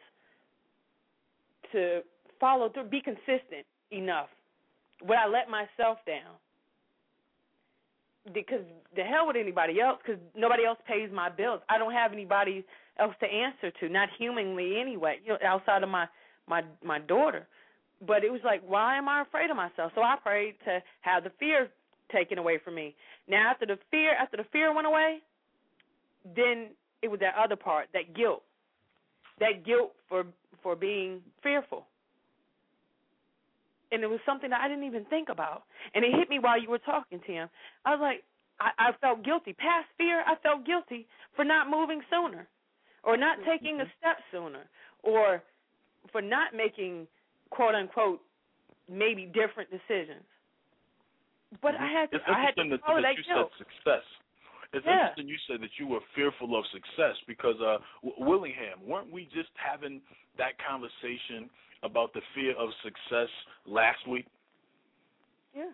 to follow through, be consistent enough? Would I let myself down? Because the hell with anybody else, because nobody else pays my bills. I don't have anybody else to answer to, not humanly anyway, you know, outside of my, my, my daughter. But it was like, why am I afraid of myself? So I prayed to have the fear taken away from me. Now, after the fear, after the fear went away, then it was that other part, that guilt, that guilt for for being fearful. And it was something that I didn't even think about. And it hit me while you were talking, Tim. I was like, I, I felt guilty. Past fear, I felt guilty for not moving sooner or not taking a step sooner or for not making, quote, unquote, maybe different decisions. But mm-hmm. I had to, it's I had to that, follow that that you guilt. said success. It's yeah. interesting you said that you were fearful of success because uh, w- Willingham, weren't we just having that conversation about the fear of success last week? Yeah.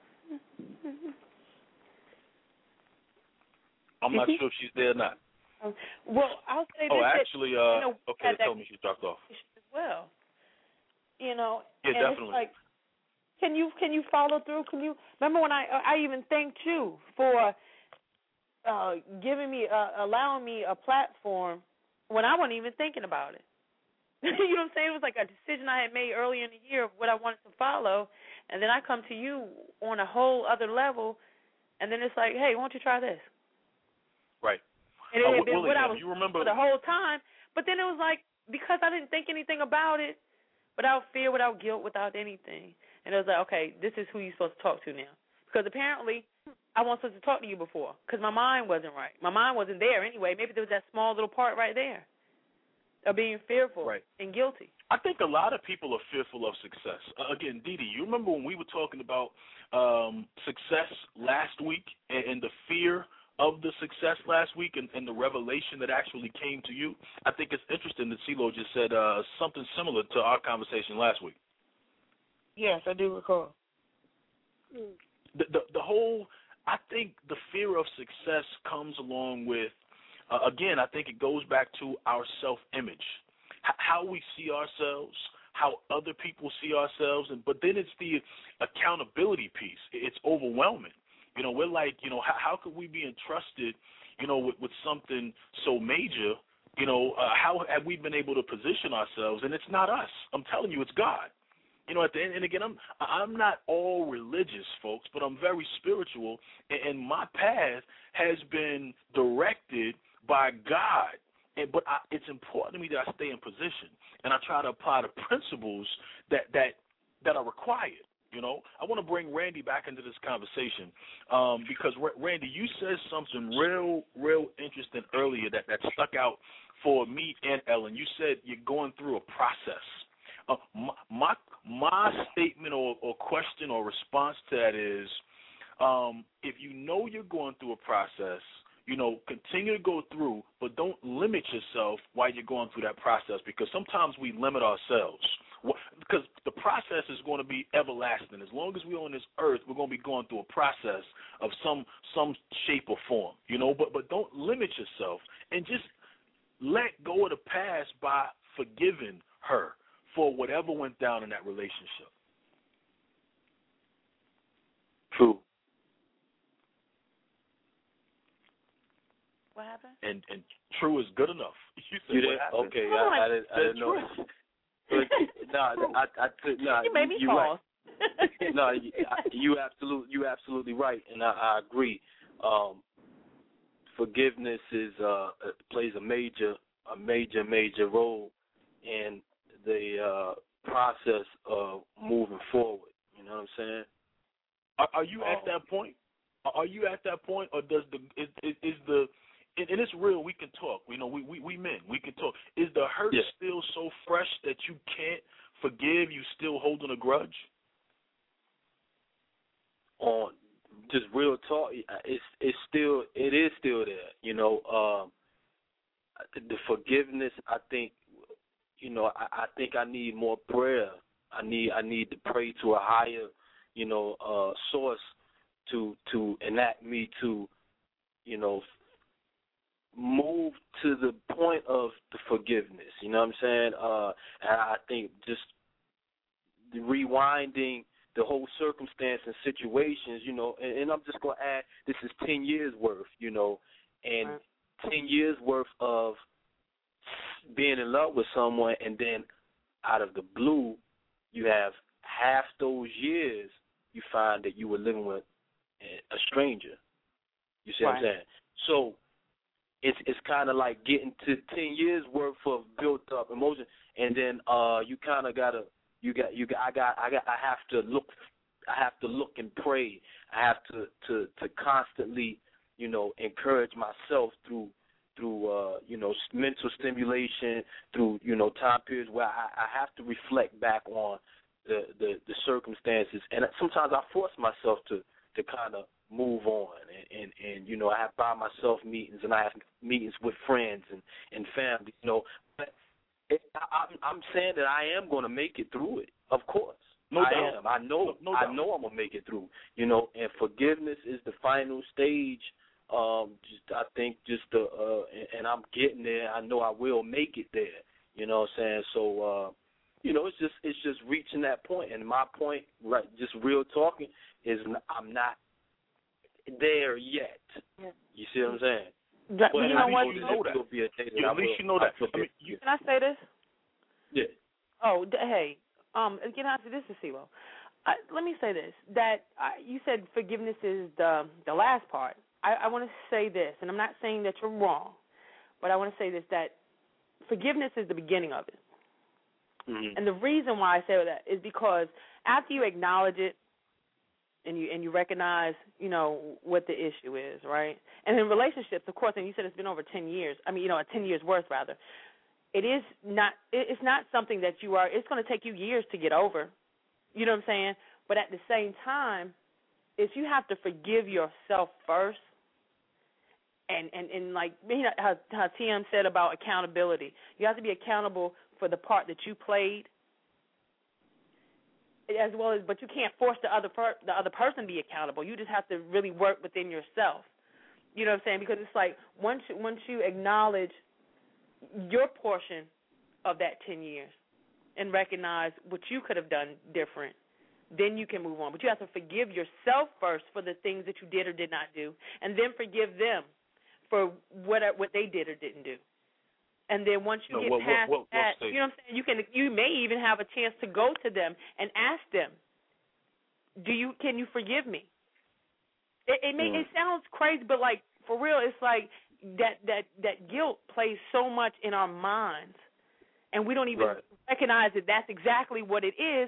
I'm not sure if she's there or not. Um, well, I'll say this. Oh, actually, that, uh, you know, okay, they told me she dropped off. As well. You know, yeah, and definitely. It's like, can you can you follow through? Can you remember when I I even thanked you for Uh, giving me, uh, allowing me a platform when I wasn't even thinking about it. You know what I'm saying? It was like a decision I had made earlier in the year of what I wanted to follow, and then I come to you on a whole other level, and then it's like, hey, why don't you try this? Right. And it uh, had been Willie, what I was you remember for the whole time, but then it was like, because I didn't think anything about it, without fear, without guilt, without anything, and it was like, okay, this is who you're supposed to talk to now. Because apparently I wasn't supposed to talk to you before because my mind wasn't right. My mind wasn't there anyway. Maybe there was that small little part right there of being fearful right. and guilty. I think a lot of people are fearful of success. Uh, again, Dee Dee, you remember when we were talking about um, success last week and, and the fear of the success last week and, and the revelation that actually came to you? I think it's interesting that CeeLo just said uh, something similar to our conversation last week. Yes, I do recall. Mm. The, the the whole, I think the fear of success comes along with, uh, again, I think it goes back to our self-image, H- how we see ourselves, how other people see ourselves, and but then it's the accountability piece. It's overwhelming. You know, we're like, you know, how, how could we be entrusted, you know, with, with something so major? You know, uh, how have we been able to position ourselves? And it's not us. I'm telling you, it's God. You know, at the end, and again, I'm I'm not all religious, folks, but I'm very spiritual, and, and my path has been directed by God. And but I, it's important to me that I stay in position, and I try to apply the principles that that that are required. You know, I want to bring Randy back into this conversation um, because, R- Randy, you said something real, real interesting earlier that, that stuck out for me and Ellen. You said you're going through a process. Uh, my, my my statement or, or question or response to that is, um, if you know you're going through a process, you know, continue to go through, but don't limit yourself while you're going through that process, because sometimes we limit ourselves. Because the process is going to be everlasting. As long as we're on this earth, we're going to be going through a process of some some shape or form, you know. But but don't limit yourself, and just let go of the past by forgiving her for whatever went down in that relationship. True. What happened? And and true is good enough. You said You what did? happened? Okay, I, I, I didn't, I didn't know. But, nah, I, I, nah, you made me you're pause. Right. no, you, you absolutely, you absolutely right, and I, I agree. Um, forgiveness is uh, plays a major, a major, major role in the uh, process of moving forward. You know what I'm saying? Are, are you at that point? Are you at that point, or does the is, is, is the and, and it's real, we can talk. You know, we, we, we men, we can talk. Is the hurt yeah. still so fresh that you can't forgive? You still holding a grudge? On just real talk, it's it's still it is still there. You know, um, the forgiveness. I think, you know, I, I think I need more prayer. I need I need to pray to a higher, you know, uh, source to to enact me to, you know, move to the point of the forgiveness. You know what I'm saying? Uh, and I think just the rewinding the whole circumstance and situations, you know, and, and I'm just going to add, this is ten years worth, you know, and right. ten years worth of being in love with someone, and then out of the blue, you have half those years you find that you were living with a stranger. You see right. what I'm saying? So it's it's kind of like getting to ten years worth of built up emotion, and then uh, you kind of gotta you got you got I got I got I have to look I have to look and pray. I have to to to constantly, you know, encourage myself through through uh, you know, mental stimulation, through, you know, time periods where I, I have to reflect back on the, the, the circumstances, and sometimes I force myself to to kind of move on, and, and, and, you know, I have by myself meetings, and I have meetings with friends and, and family, you know. But it, I, I'm, I'm saying that I am going to make it through it, of course. No I doubt. am. I know, no, no I know I'm going to make it through, you know, and forgiveness is the final stage. Um, just, I think just the, uh, and, and I'm getting there. I know I will make it there, you know what I'm saying? So, uh, you know, it's just it's just reaching that point. And my point, right, just real talking, is I'm not there yet. Yeah. You see what I'm saying? But, but you know what? You know that. Be a day that yeah, I at least will, you know that. I I mean, you, Can I say this? Yeah. Oh, d- hey. Um, again, I this is CeeLo. Uh, let me say this: that uh, you said forgiveness is the the last part. I, I want to say this, and I'm not saying that you're wrong, but I want to say this: that forgiveness is the beginning of it. Mm-hmm. And the reason why I say that is because after you acknowledge it and you and you recognize, you know, what the issue is, right? And in relationships, of course, and you said it's been over ten years. I mean, you know, ten years worth rather. It is not. It's not something that you are. It's going to take you years to get over. You know what I'm saying? But at the same time, is you have to forgive yourself first. And, and, and like how, how T M said about accountability, you have to be accountable for the part that you played, as well as, but you can't force the other per, the other person to be accountable. You just have to really work within yourself. You know what I'm saying? Because it's like once you, once you acknowledge your portion of that ten years and recognize what you could have done different, then you can move on. But you have to forgive yourself first for the things that you did or did not do, and then forgive them for what what they did or didn't do. And then once you no, get what, past what, what, that, you know what I'm saying, you can you may even have a chance to go to them and ask them, "Do you can you forgive me?" It it, may, mm. it sounds crazy, but like for real, it's like that that that guilt plays so much in our minds, and we don't even right. recognize that that's exactly what it is.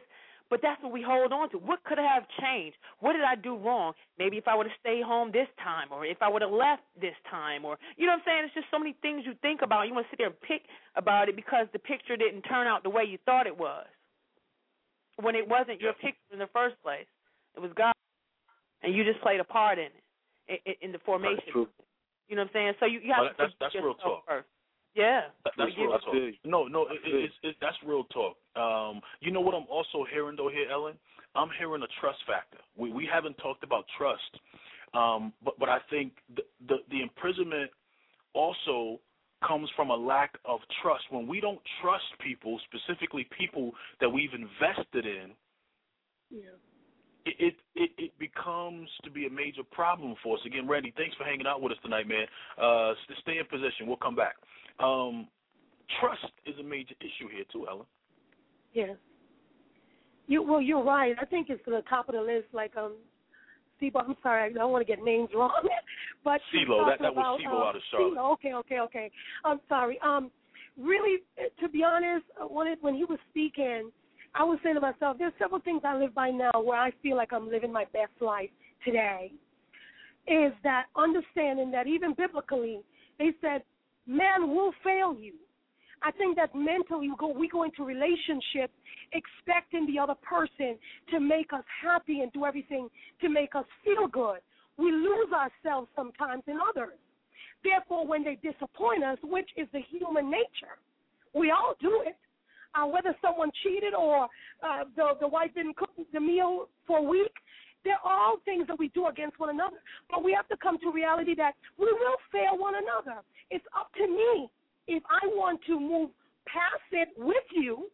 But that's what we hold on to. What could have changed? What did I do wrong? Maybe if I would have stayed home this time, or if I would have left this time, or, you know what I'm saying? It's just so many things you think about. You want to sit there and pick about it because the picture didn't turn out the way you thought it was, when it wasn't your picture in the first place. It was God, and you just played a part in it, in, in the formation. That's true. You know what I'm saying? So you, you have oh, to that's, that's real talk. First. Yeah. That, that's real talk. No, no, it, it, it's, it, that's real talk. Um, you know what I'm also hearing, though, here, Ellen? I'm hearing a trust factor. We we haven't talked about trust, um, but, but I think the, the, the imprisonment also comes from a lack of trust. When we don't trust people, specifically people that we've invested in, yeah. It, it it it becomes to be a major problem for us. Again, Randy, thanks for hanging out with us tonight, man. Uh, stay in position. We'll come back. Um, trust is a major issue here too, Ellen. Yeah. You well, you're right. I think it's to the top of the list. Like um, CeeLo. I'm sorry, I don't want to get names wrong, but CeeLo. That that was CeeLo um, out of Charlotte. CeeLo. Okay, okay, okay. I'm sorry. Um, really, to be honest, when it, when he was speaking, I was saying to myself, there's several things I live by now where I feel like I'm living my best life today, is that understanding that even biblically, they said, man will fail you. I think that mentally we go, we go into relationships expecting the other person to make us happy and do everything to make us feel good. We lose ourselves sometimes in others. Therefore, when they disappoint us, which is the human nature, we all do it. Uh, whether someone cheated or uh, the, the wife didn't cook the meal for a week, they're all things that we do against one another. But we have to come to reality that we will fail one another. It's up to me if I want to move past it with you,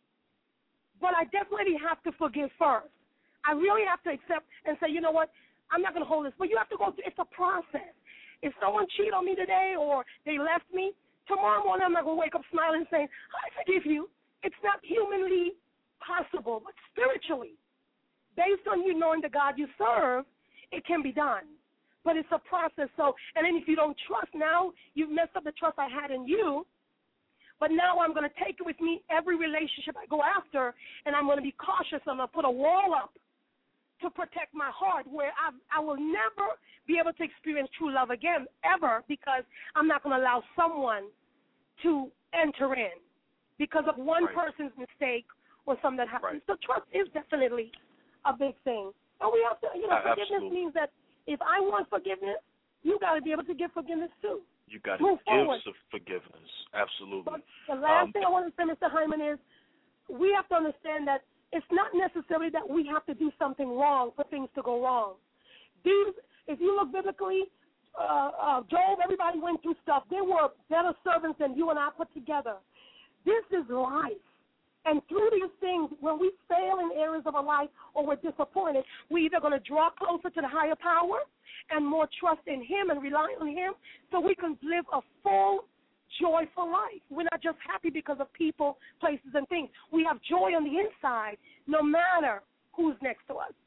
but I definitely have to forgive first. I really have to accept and say, you know what, I'm not going to hold this. But you have to go through, it's a process. If someone cheated on me today or they left me, tomorrow morning I'm not going to wake up smiling saying, I forgive you. It's not humanly possible, but spiritually, based on you knowing the God you serve, it can be done. But it's a process. So, and then if you don't trust, now you've messed up the trust I had in you. But now I'm going to take it with me every relationship I go after, and I'm going to be cautious. I'm going to put a wall up to protect my heart, where I, I will never be able to experience true love again, ever, because I'm not going to allow someone to enter in because of one right. person's mistake or something that happens. Right. So trust is definitely a big thing. And we have to, you know, uh, forgiveness absolutely. means that if I want forgiveness, you got to be able to give forgiveness too. You got to give some forgiveness. Absolutely. But the last um, thing I want to say, Mister Hyman, is we have to understand that it's not necessarily that we have to do something wrong for things to go wrong. These, if you look biblically, uh, uh, Job, everybody went through stuff. They were better servants than you and I put together. This is life. And through these things, when we fail in areas of our life or we're disappointed, we're either going to draw closer to the higher power and more trust in him and rely on him so we can live a full, joyful life. We're not just happy because of people, places, and things. We have joy on the inside no matter who's next to us.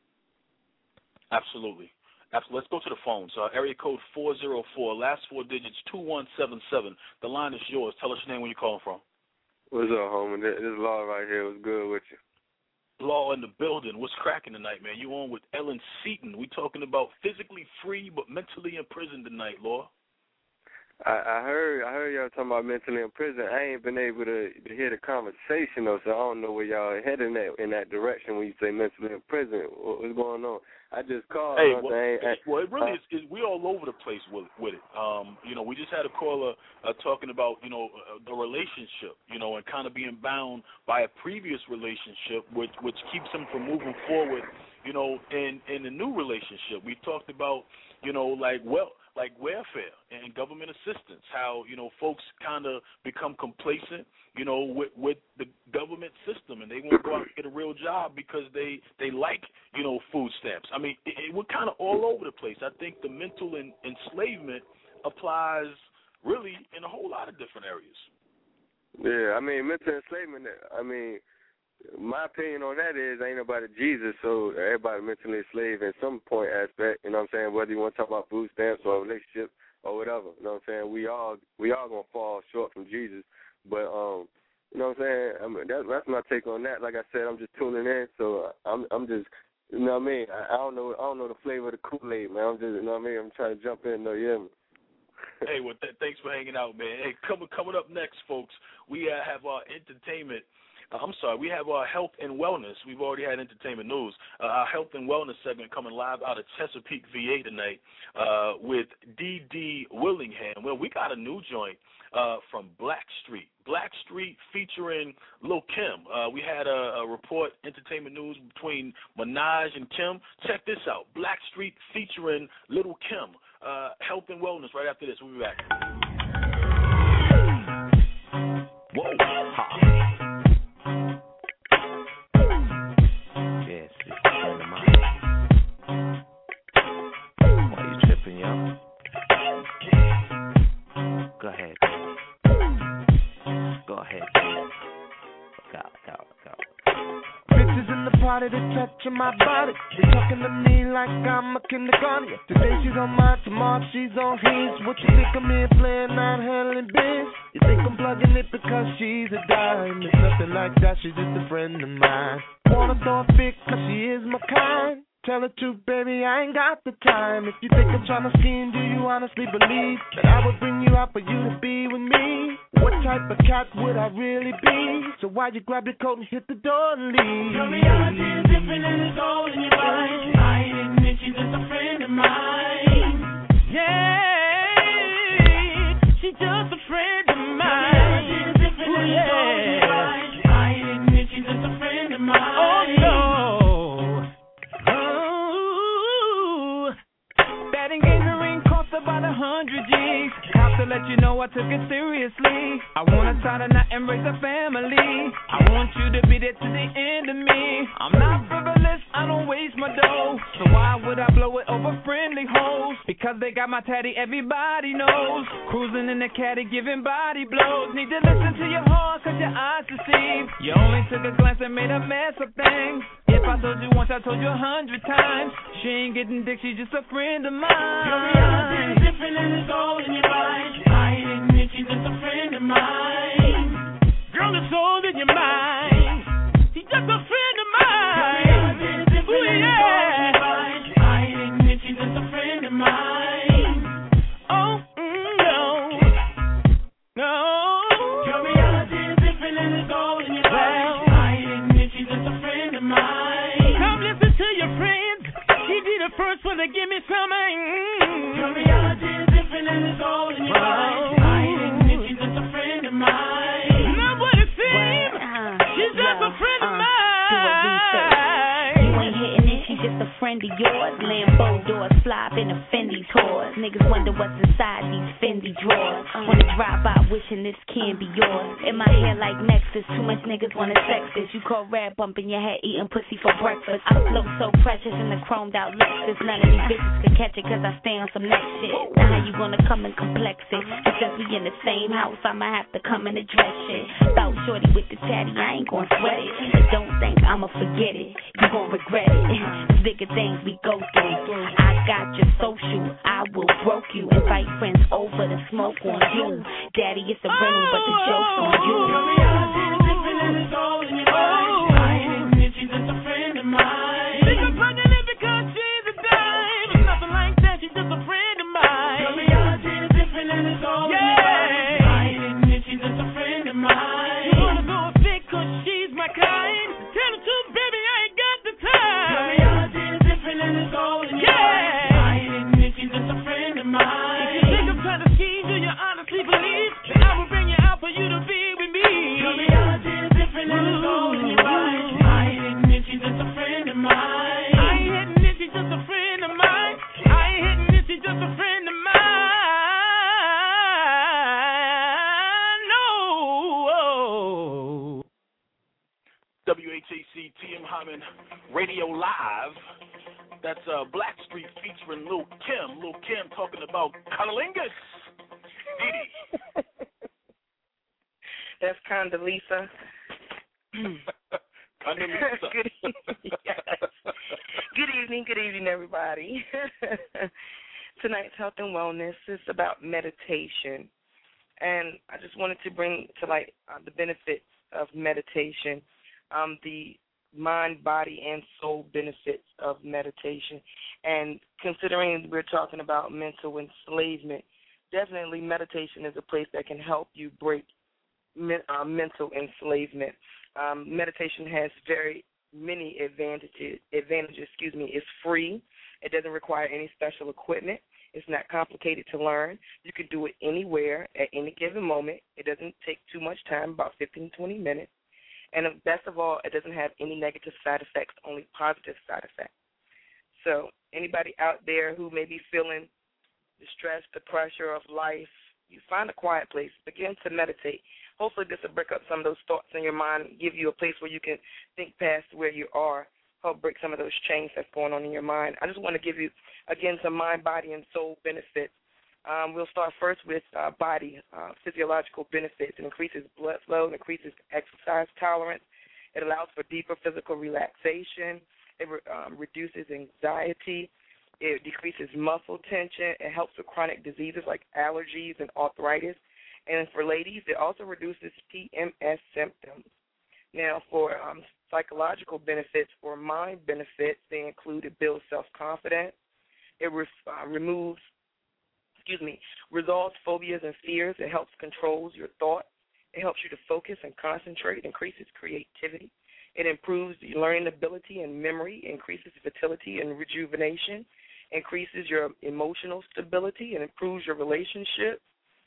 Absolutely. Absolutely. Let's go to the phones. Uh, area code four zero four, last four digits, two one seven seven. The line is yours. Tell us your name, where you're calling from. What's up, homie? This is Law right here. What's good with you? Law in the building. What's cracking tonight, man? You on with Ellen Seaton. We talking about physically free but mentally in prison tonight, Law. I, I heard I heard y'all talking about mentally in prison. I ain't been able to, to hear the conversation, though, so I don't know where y'all are heading that, in that direction when you say mentally in prison. What, what's going on? I just called. Hey, you know well, I, well, it really uh, is, is. We all over the place with, with it. Um, you know, we just had a caller uh, talking about, you know, uh, the relationship, you know, and kind of being bound by a previous relationship, which which keeps him from moving forward, you know, in in a new relationship. We talked about, you know, like well. like welfare and government assistance, how, you know, folks kind of become complacent, you know, with, with the government system, and they won't go out and get a real job because they, they like, you know, food stamps. I mean, it, it, we're kind of all over the place. I think the mental en- enslavement applies really in a whole lot of different areas. Yeah, I mean, mental enslavement, I mean, my opinion on that is ain't nobody Jesus, so everybody mentally enslaved in some point aspect, you know what I'm saying, whether you want to talk about food stamps or relationship or whatever, you know what I'm saying, we all we all going to fall short from Jesus, but um, You know what I'm saying? I mean, that, that's my take on that. Like I said, I'm just tuning in, so I'm I'm just, you know what I mean? I, I don't know I don't know the flavor of the Kool-Aid, man. I'm just, you know what I mean? I'm trying to jump in, though, yeah. Hey, well, th- thanks for hanging out, man. Hey, coming coming up next, folks, we uh, have our entertainment. Uh, I'm sorry, we have our health and wellness. We've already had entertainment news. Uh, our health and wellness segment coming live out of Chesapeake, V A tonight uh, with D D Willingham. Well, we got a new joint uh, from Blackstreet. Blackstreet featuring Lil Kim. Uh, we had a, a report, entertainment news between Minaj and Kim. Check this out. Blackstreet featuring Little Kim. Uh, health and wellness right after this. We'll be back. Whoa. Ha. Yes, it's a friend of mine. Why you tripping, yo? Go ahead. Go ahead. Go, go, go. Bitches in the party, they touching my body. They talking to me like I'm a kindergarten. Today she's on mine, tomorrow she's on his. What you think I'm here playing, not handling biz? You think I'm plugging it because she's a dime? It's nothing like that, she's just a friend of mine. Wanna throw a fit cause she is my kind. Tell the truth, baby, I ain't got the time. If you think I'm trying to scheme, do you honestly believe that I would bring you out for you to be with me? What type of cat would I really be? So why you grab your coat and hit the door and leave? Your reality is different and it's all in your mind. I ain't admit she's just a friend of mine. Yeah, she's just a friend of mine. Your reality is different and it's all in your mind. I ain't admit she's just a friend of mine. Oh no. About a hundred G's. Have to let you know I took it seriously. I wanna tie the knot and raise a family. I want you to be there to the end of me. I'm not frivolous, I don't waste my dough. So why would I blow it over friendly hoes? Because they got my tatty, everybody knows. Cruising in the caddy, giving body blows. Need to listen to your heart, cause your eyes deceive. You only took a glance and made a mess of things. If I told you once, I told you a hundred times. She ain't getting dick, she's just a friend of mine. Your reality is different and it's all in your mind. I ain't admit she's just a friend of mine. Girl, it's all in your mind. She's just a friend of mine. Your reality is different Ooh, and yeah. it's all in your mind. I ain't admit she's just a friend of mine. Oh, mm, no. No. Your reality is different and it's all in your mind. I ain't admit she's just a friend of mine. Come listen to your friends. She be the first one to give me some. Mm. Your reality is different and it's all in your mind. I ain't admit she's just a friend of mine. Not what it seems. Uh, She's just yo, a friend of uh, mine. Do a research. You ain't hitting it, she's just a friend of yours. Lambo doors, fly up in a Fendi tours. Niggas wonder what's inside these Fendi drawers. Wanna drive by wishing this can be yours. In my hair like Nexus, too much niggas wanna sex this. You call rap bumping your head, eating pussy for breakfast. I float so precious in the chromed out Lexus. None of these bitches can catch it cause I stay on some next shit. Now how you gonna come and complex it? Because we in the same house, I'ma have to come and address shit. Bout shorty with the tatty, I ain't gonna sweat it. But don't think I'ma forget it, you gon' regret it. There's bigger things we go through. I got your social, I will broke you. Invite friends over to smoke on you. Daddy, it's a rental, but the joke's on you. Your reality is different and it's all in your mind. I ain't admit she's just a friend of mine. Think I'm plugging it because she's a dime. It's nothing like that, she's just a friend of mine. Your reality is different and it's all in your mind. I ain't admit she's just a friend of mine. You wanna go a fit cause she's my kind. Tell the truth, baby, I ain't got the time. Your reality is different and it's all in your mind. I ain't admit she's just a friend of mine. If you think I'm trying to scheme, do you honestly believe that I will bring you out for you to be with me? Your reality is different and it's all in your mind. I ain't admit she's just a friend of mine. I ain't hitting this, she's just a friend of mine. I ain't hitting this, she's just a friend of mine. No. W H A C T M Hyman Radio Live. That's uh, Blackstreet featuring Lil Kim. Lil Kim talking about cunnilingus. Didi. That's Condoleezza. Condoleezza. Good evening. Yes. Good evening, good evening, everybody. Tonight's Health and Wellness is about meditation. And I just wanted to bring to light uh, the benefits of meditation, um, the mind, body, and soul benefits of meditation. And considering we're talking about mental enslavement, definitely meditation is a place that can help you break me- uh, mental enslavement. Um, meditation has very many advantages. Advantages, excuse me. It's free. It doesn't require any special equipment. It's not complicated to learn. You can do it anywhere at any given moment. It doesn't take too much time, about fifteen, twenty minutes. And best of all, it doesn't have any negative side effects, only positive side effects. So anybody out there who may be feeling the stress, the pressure of life, you find a quiet place. Begin to meditate. Hopefully this will break up some of those thoughts in your mind, give you a place where you can think past where you are, help break some of those chains that's going on in your mind. I just want to give you, again, some mind, body, and soul benefits. Um, we'll start first with uh, body, uh, physiological benefits. It increases blood flow, it increases exercise tolerance. It allows for deeper physical relaxation. It re- um, reduces anxiety. It decreases muscle tension. It helps with chronic diseases like allergies and arthritis. And for ladies, it also reduces P M S symptoms. Now, for um, psychological benefits, for mind benefits, they include it builds self-confidence. It re- uh, removes excuse me, resolves phobias and fears. It helps controls your thoughts. It helps you to focus and concentrate, increases creativity. It improves your learning ability and memory, increases fertility and rejuvenation, increases your emotional stability, and improves your relationships.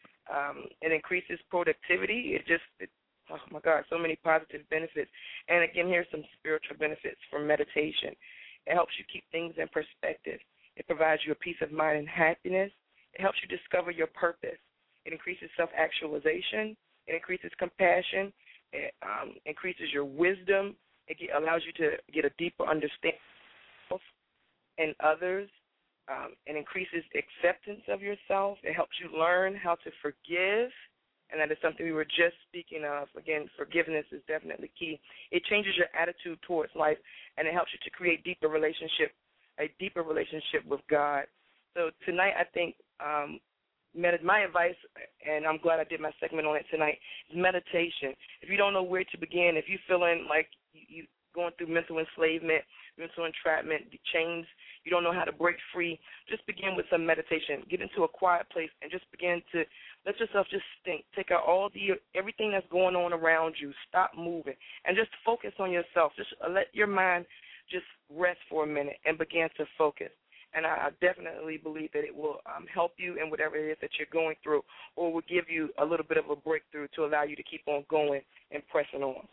Um, it increases productivity. It just, it, oh, my God, so many positive benefits. And, again, here's some spiritual benefits from meditation. It helps you keep things in perspective. It provides you a peace of mind and happiness. It helps you discover your purpose. It increases self-actualization. It increases compassion. It um, increases your wisdom. It get, allows you to get a deeper understanding of yourself and others. Um, it increases acceptance of yourself. It helps you learn how to forgive, and that is something we were just speaking of. Again, forgiveness is definitely key. It changes your attitude towards life, and it helps you to create deeper relationship, a deeper relationship with God. So tonight, I think um, med- my advice, and I'm glad I did my segment on it tonight, is meditation. If you don't know where to begin, if you're feeling like you're going through mental enslavement, mental entrapment, the chains, you don't know how to break free, just begin with some meditation. Get into a quiet place and just begin to let yourself just think. Take out all the everything that's going on around you. Stop moving and just focus on yourself. Just let your mind just rest for a minute and begin to focus. And I definitely believe that it will um, help you in whatever it is that you're going through, or will give you a little bit of a breakthrough to allow you to keep on going and pressing on.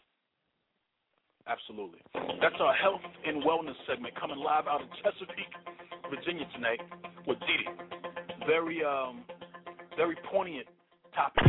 Absolutely. That's our health and wellness segment coming live out of Chesapeake, Virginia tonight with Didi. Very, um, very poignant topic.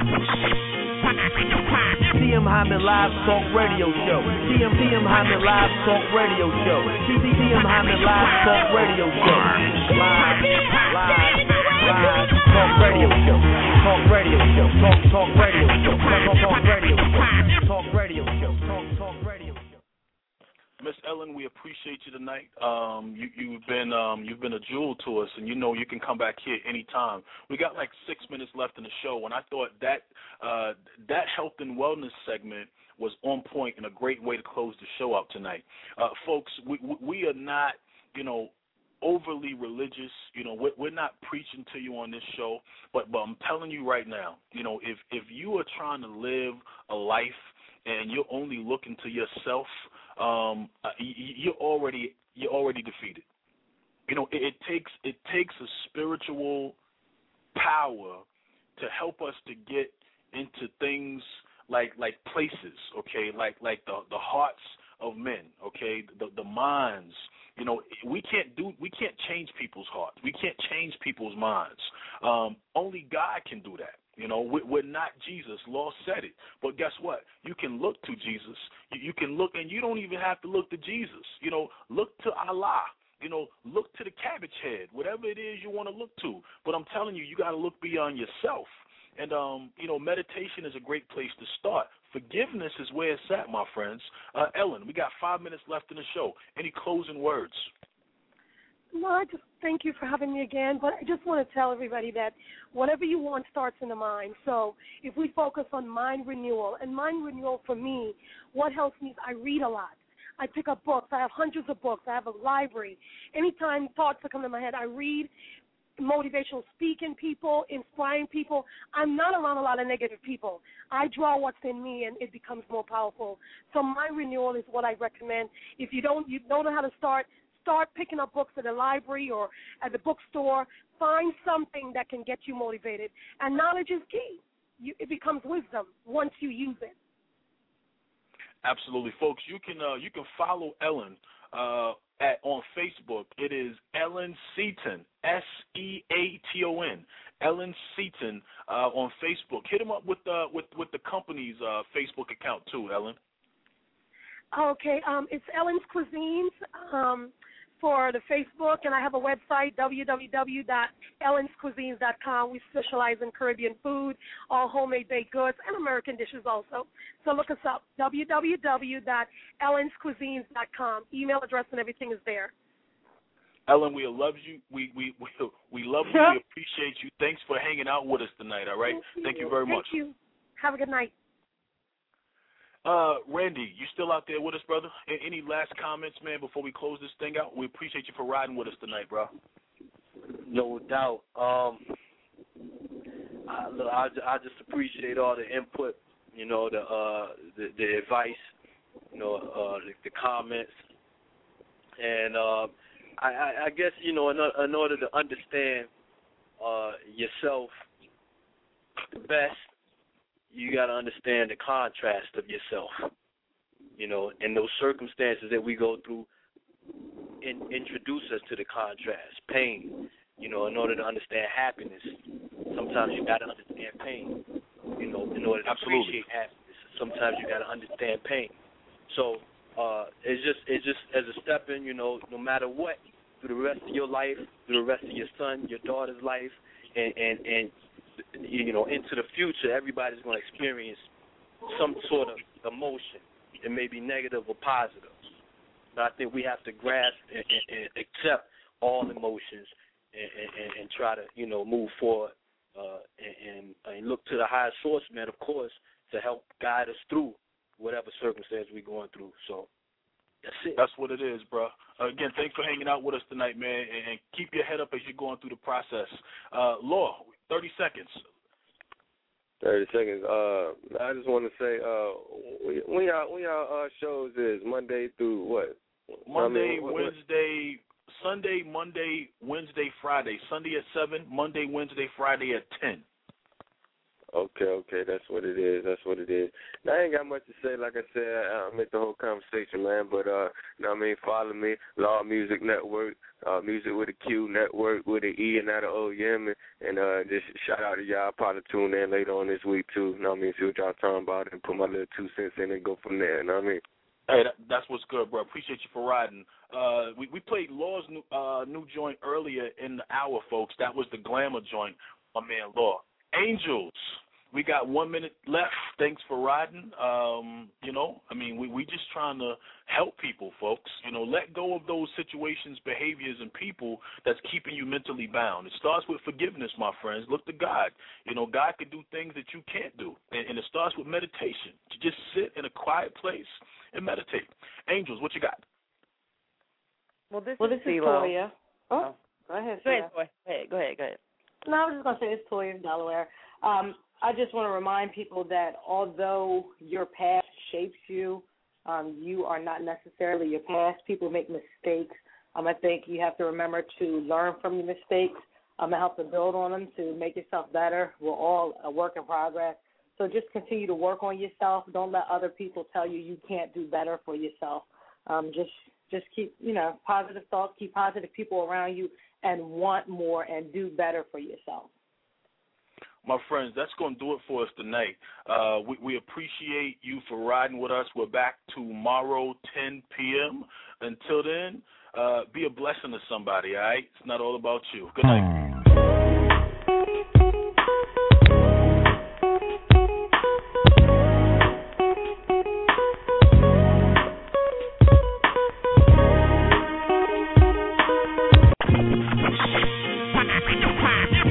T M Hyman Live Talk Radio Show. T M T M Hyman Live Talk Radio Show. T M Hyman Live Talk Radio Show. Live, live, live Talk Radio Show. Talk Radio Show. Talk Talk Radio Show. Talk Talk Radio Show. Talk Radio Show. Talk Talk Radio Show. Miss Ellen, we appreciate you tonight. Um, you, you've been um, you've been a jewel to us, and you know you can come back here anytime. We got like six minutes left in the show, and I thought that uh, that health and wellness segment was on point and a great way to close the show out tonight. Uh, folks, we, we are not, you know, overly religious. You know, we're, we're not preaching to you on this show, but, but I'm telling you right now, you know, if, if you are trying to live a life and you're only looking to yourself, um, you're already you're already defeated. You know, it, it takes it takes a spiritual power to help us to get into things like like places, okay, like like the the hearts of men, okay, the the minds. You know, we can't do we can't change people's hearts. We can't change people's minds. Um, only God can do that. You know, we're not Jesus. Law said it. But guess what? You can look to Jesus. You can look, and you don't even have to look to Jesus. You know, look to Allah. You know, look to the cabbage head, whatever it is you want to look to. But I'm telling you, you got to look beyond yourself. And, um, you know, meditation is a great place to start. Forgiveness is where it's at, my friends. Uh, Ellen, we got five minutes left in the show. Any closing words? No, I just thank you for having me again. But I just want to tell everybody that whatever you want starts in the mind. So if we focus on mind renewal, and mind renewal for me, what helps me is I read a lot. I pick up books. I have hundreds of books. I have a library. Anytime thoughts that come to my head, I read motivational speaking people, inspiring people. I'm not around a lot of negative people. I draw what's in me, and it becomes more powerful. So mind renewal is what I recommend. If you don't, you don't know how to start, start picking up books at the library or at the bookstore. Find something that can get you motivated. And knowledge is key. You, it becomes wisdom once you use it. Absolutely, folks. You can uh, you can follow Ellen uh, at on Facebook. It is Ellen Seaton, S E A T O N. Ellen Seaton uh, on Facebook. Hit him up with uh, with with the company's uh, Facebook account too, Ellen. Okay, um, it's Ellen's Cuisines um, for the Facebook, and I have a website, w w w dot ellens cuisines dot com. We specialize in Caribbean food, all homemade baked goods, and American dishes also. So look us up, w w w dot ellens cuisines dot com. Email address and everything is there. Ellen, we love you. We we we, we love you. We appreciate you. Thanks for hanging out with us tonight. All right. Thank you, Thank you very Thank much. Thank you. Have a good night. Uh, Randy, you still out there with us, brother? Any last comments, man, before we close this thing out? We appreciate you for riding with us tonight, bro. No doubt. Um, I, look, I, I just appreciate all the input, you know, the uh, the, the advice, you know, uh, the, the comments, and uh, I, I, I guess you know, in, in order to understand uh, yourself the best, you got to understand the contrast of yourself, you know, and those circumstances that we go through in, introduce us to the contrast, pain, you know, in order to understand happiness. Sometimes you got to understand pain, you know, in order to Absolutely. appreciate happiness. Sometimes you got to understand pain. So uh, it's just it's just as a step in, you know, no matter what, through the rest of your life, through the rest of your son, your daughter's life, and, and, and you know, into the future, everybody's going to experience some sort of emotion. It may be negative or positive. But I think we have to grasp and, and, and accept all emotions and, and, and try to, you know, move forward uh, and, and look to the higher source, man, of course, to help guide us through whatever circumstance we're going through. So that's it. That's what it is, bro. Uh, again, thanks for hanging out with us tonight, man, and, and keep your head up as you're going through the process. Uh, Law, thirty seconds. Thirty seconds. Uh, I just want to say, uh, when y'all when y'all uh, shows is Monday through what? Monday, I mean, what, Wednesday, Sunday, Monday, Wednesday, Friday. Sunday at seven. Monday, Wednesday, Friday at ten. Okay, okay, that's what it is. That's what it is. Now, I ain't got much to say. Like I said, I, I make the whole conversation, man. But, uh, you know what I mean, follow me, Law Music Network, uh, Music with a Q Network with an E and not an O, you hear me? And uh, just shout out to y'all. Probably tune in later on this week, too. You know what I mean? See what y'all talking about and put my little two cents in and go from there, you know what I mean? Hey, that, that's what's good, bro. Appreciate you for riding. Uh, we, we played Law's new, uh, new joint earlier in the hour, folks. That was the Glamour joint, my man Law. Angels. We got one minute left. Thanks for riding. Um, you know, I mean, we we just trying to help people, folks. You know, let go of those situations, behaviors, and people that's keeping you mentally bound. It starts with forgiveness, my friends. Look to God. You know, God can do things that you can't do, and, and it starts with meditation. To just sit in a quiet place and meditate. Angels, what you got? Well, this well, is this is Toya. Toya. Oh, go ahead. Go ahead, Toya. Go ahead. Go ahead. Go ahead. No, I was just going to say it's Toya in Delaware. Um, I just want to remind people that although your past shapes you, um, you are not necessarily your past. People make mistakes. Um, I think you have to remember to learn from your mistakes um, and help to build on them to make yourself better. We're all a work in progress. So just continue to work on yourself. Don't let other people tell you you can't do better for yourself. Um, just just keep, you know, positive thoughts, keep positive people around you, and want more and do better for yourself. My friends, that's going to do it for us tonight. Uh, we, we appreciate you for riding with us. We're back tomorrow, ten p.m. Until then, uh, be a blessing to somebody, all right? It's not all about you. Good night.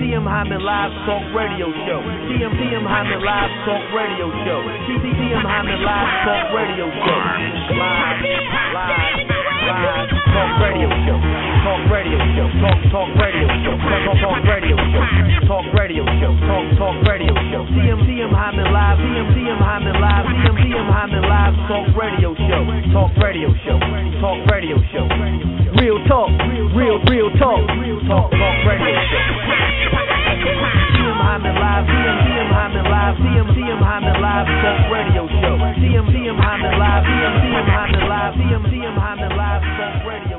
T M Hyman Live Talk Radio Show. T M T M Hyman Live Talk Radio Show. T T M Hyman Live Talk Radio Show. Live, live, live Talk Radio Show. Talk Radio Show. Talk Talk Radio Show. Talk Talk Radio Show. Talk Radio Show. Talk Talk Radio Show. T M T M Hyman Live. T M T M Hyman Live. T M T M Hyman Live Talk Radio Show. Talk Radio Show. Talk Radio Show. Real talk. Real real talk. Talk Talk Radio Show. T M Hyman Live. T M T M Hyman Live. T M T M Hyman Live Talk Radio Show. T M T M Hyman Live. T M T M Hyman Live. T M T M Hyman Live Talk Radio.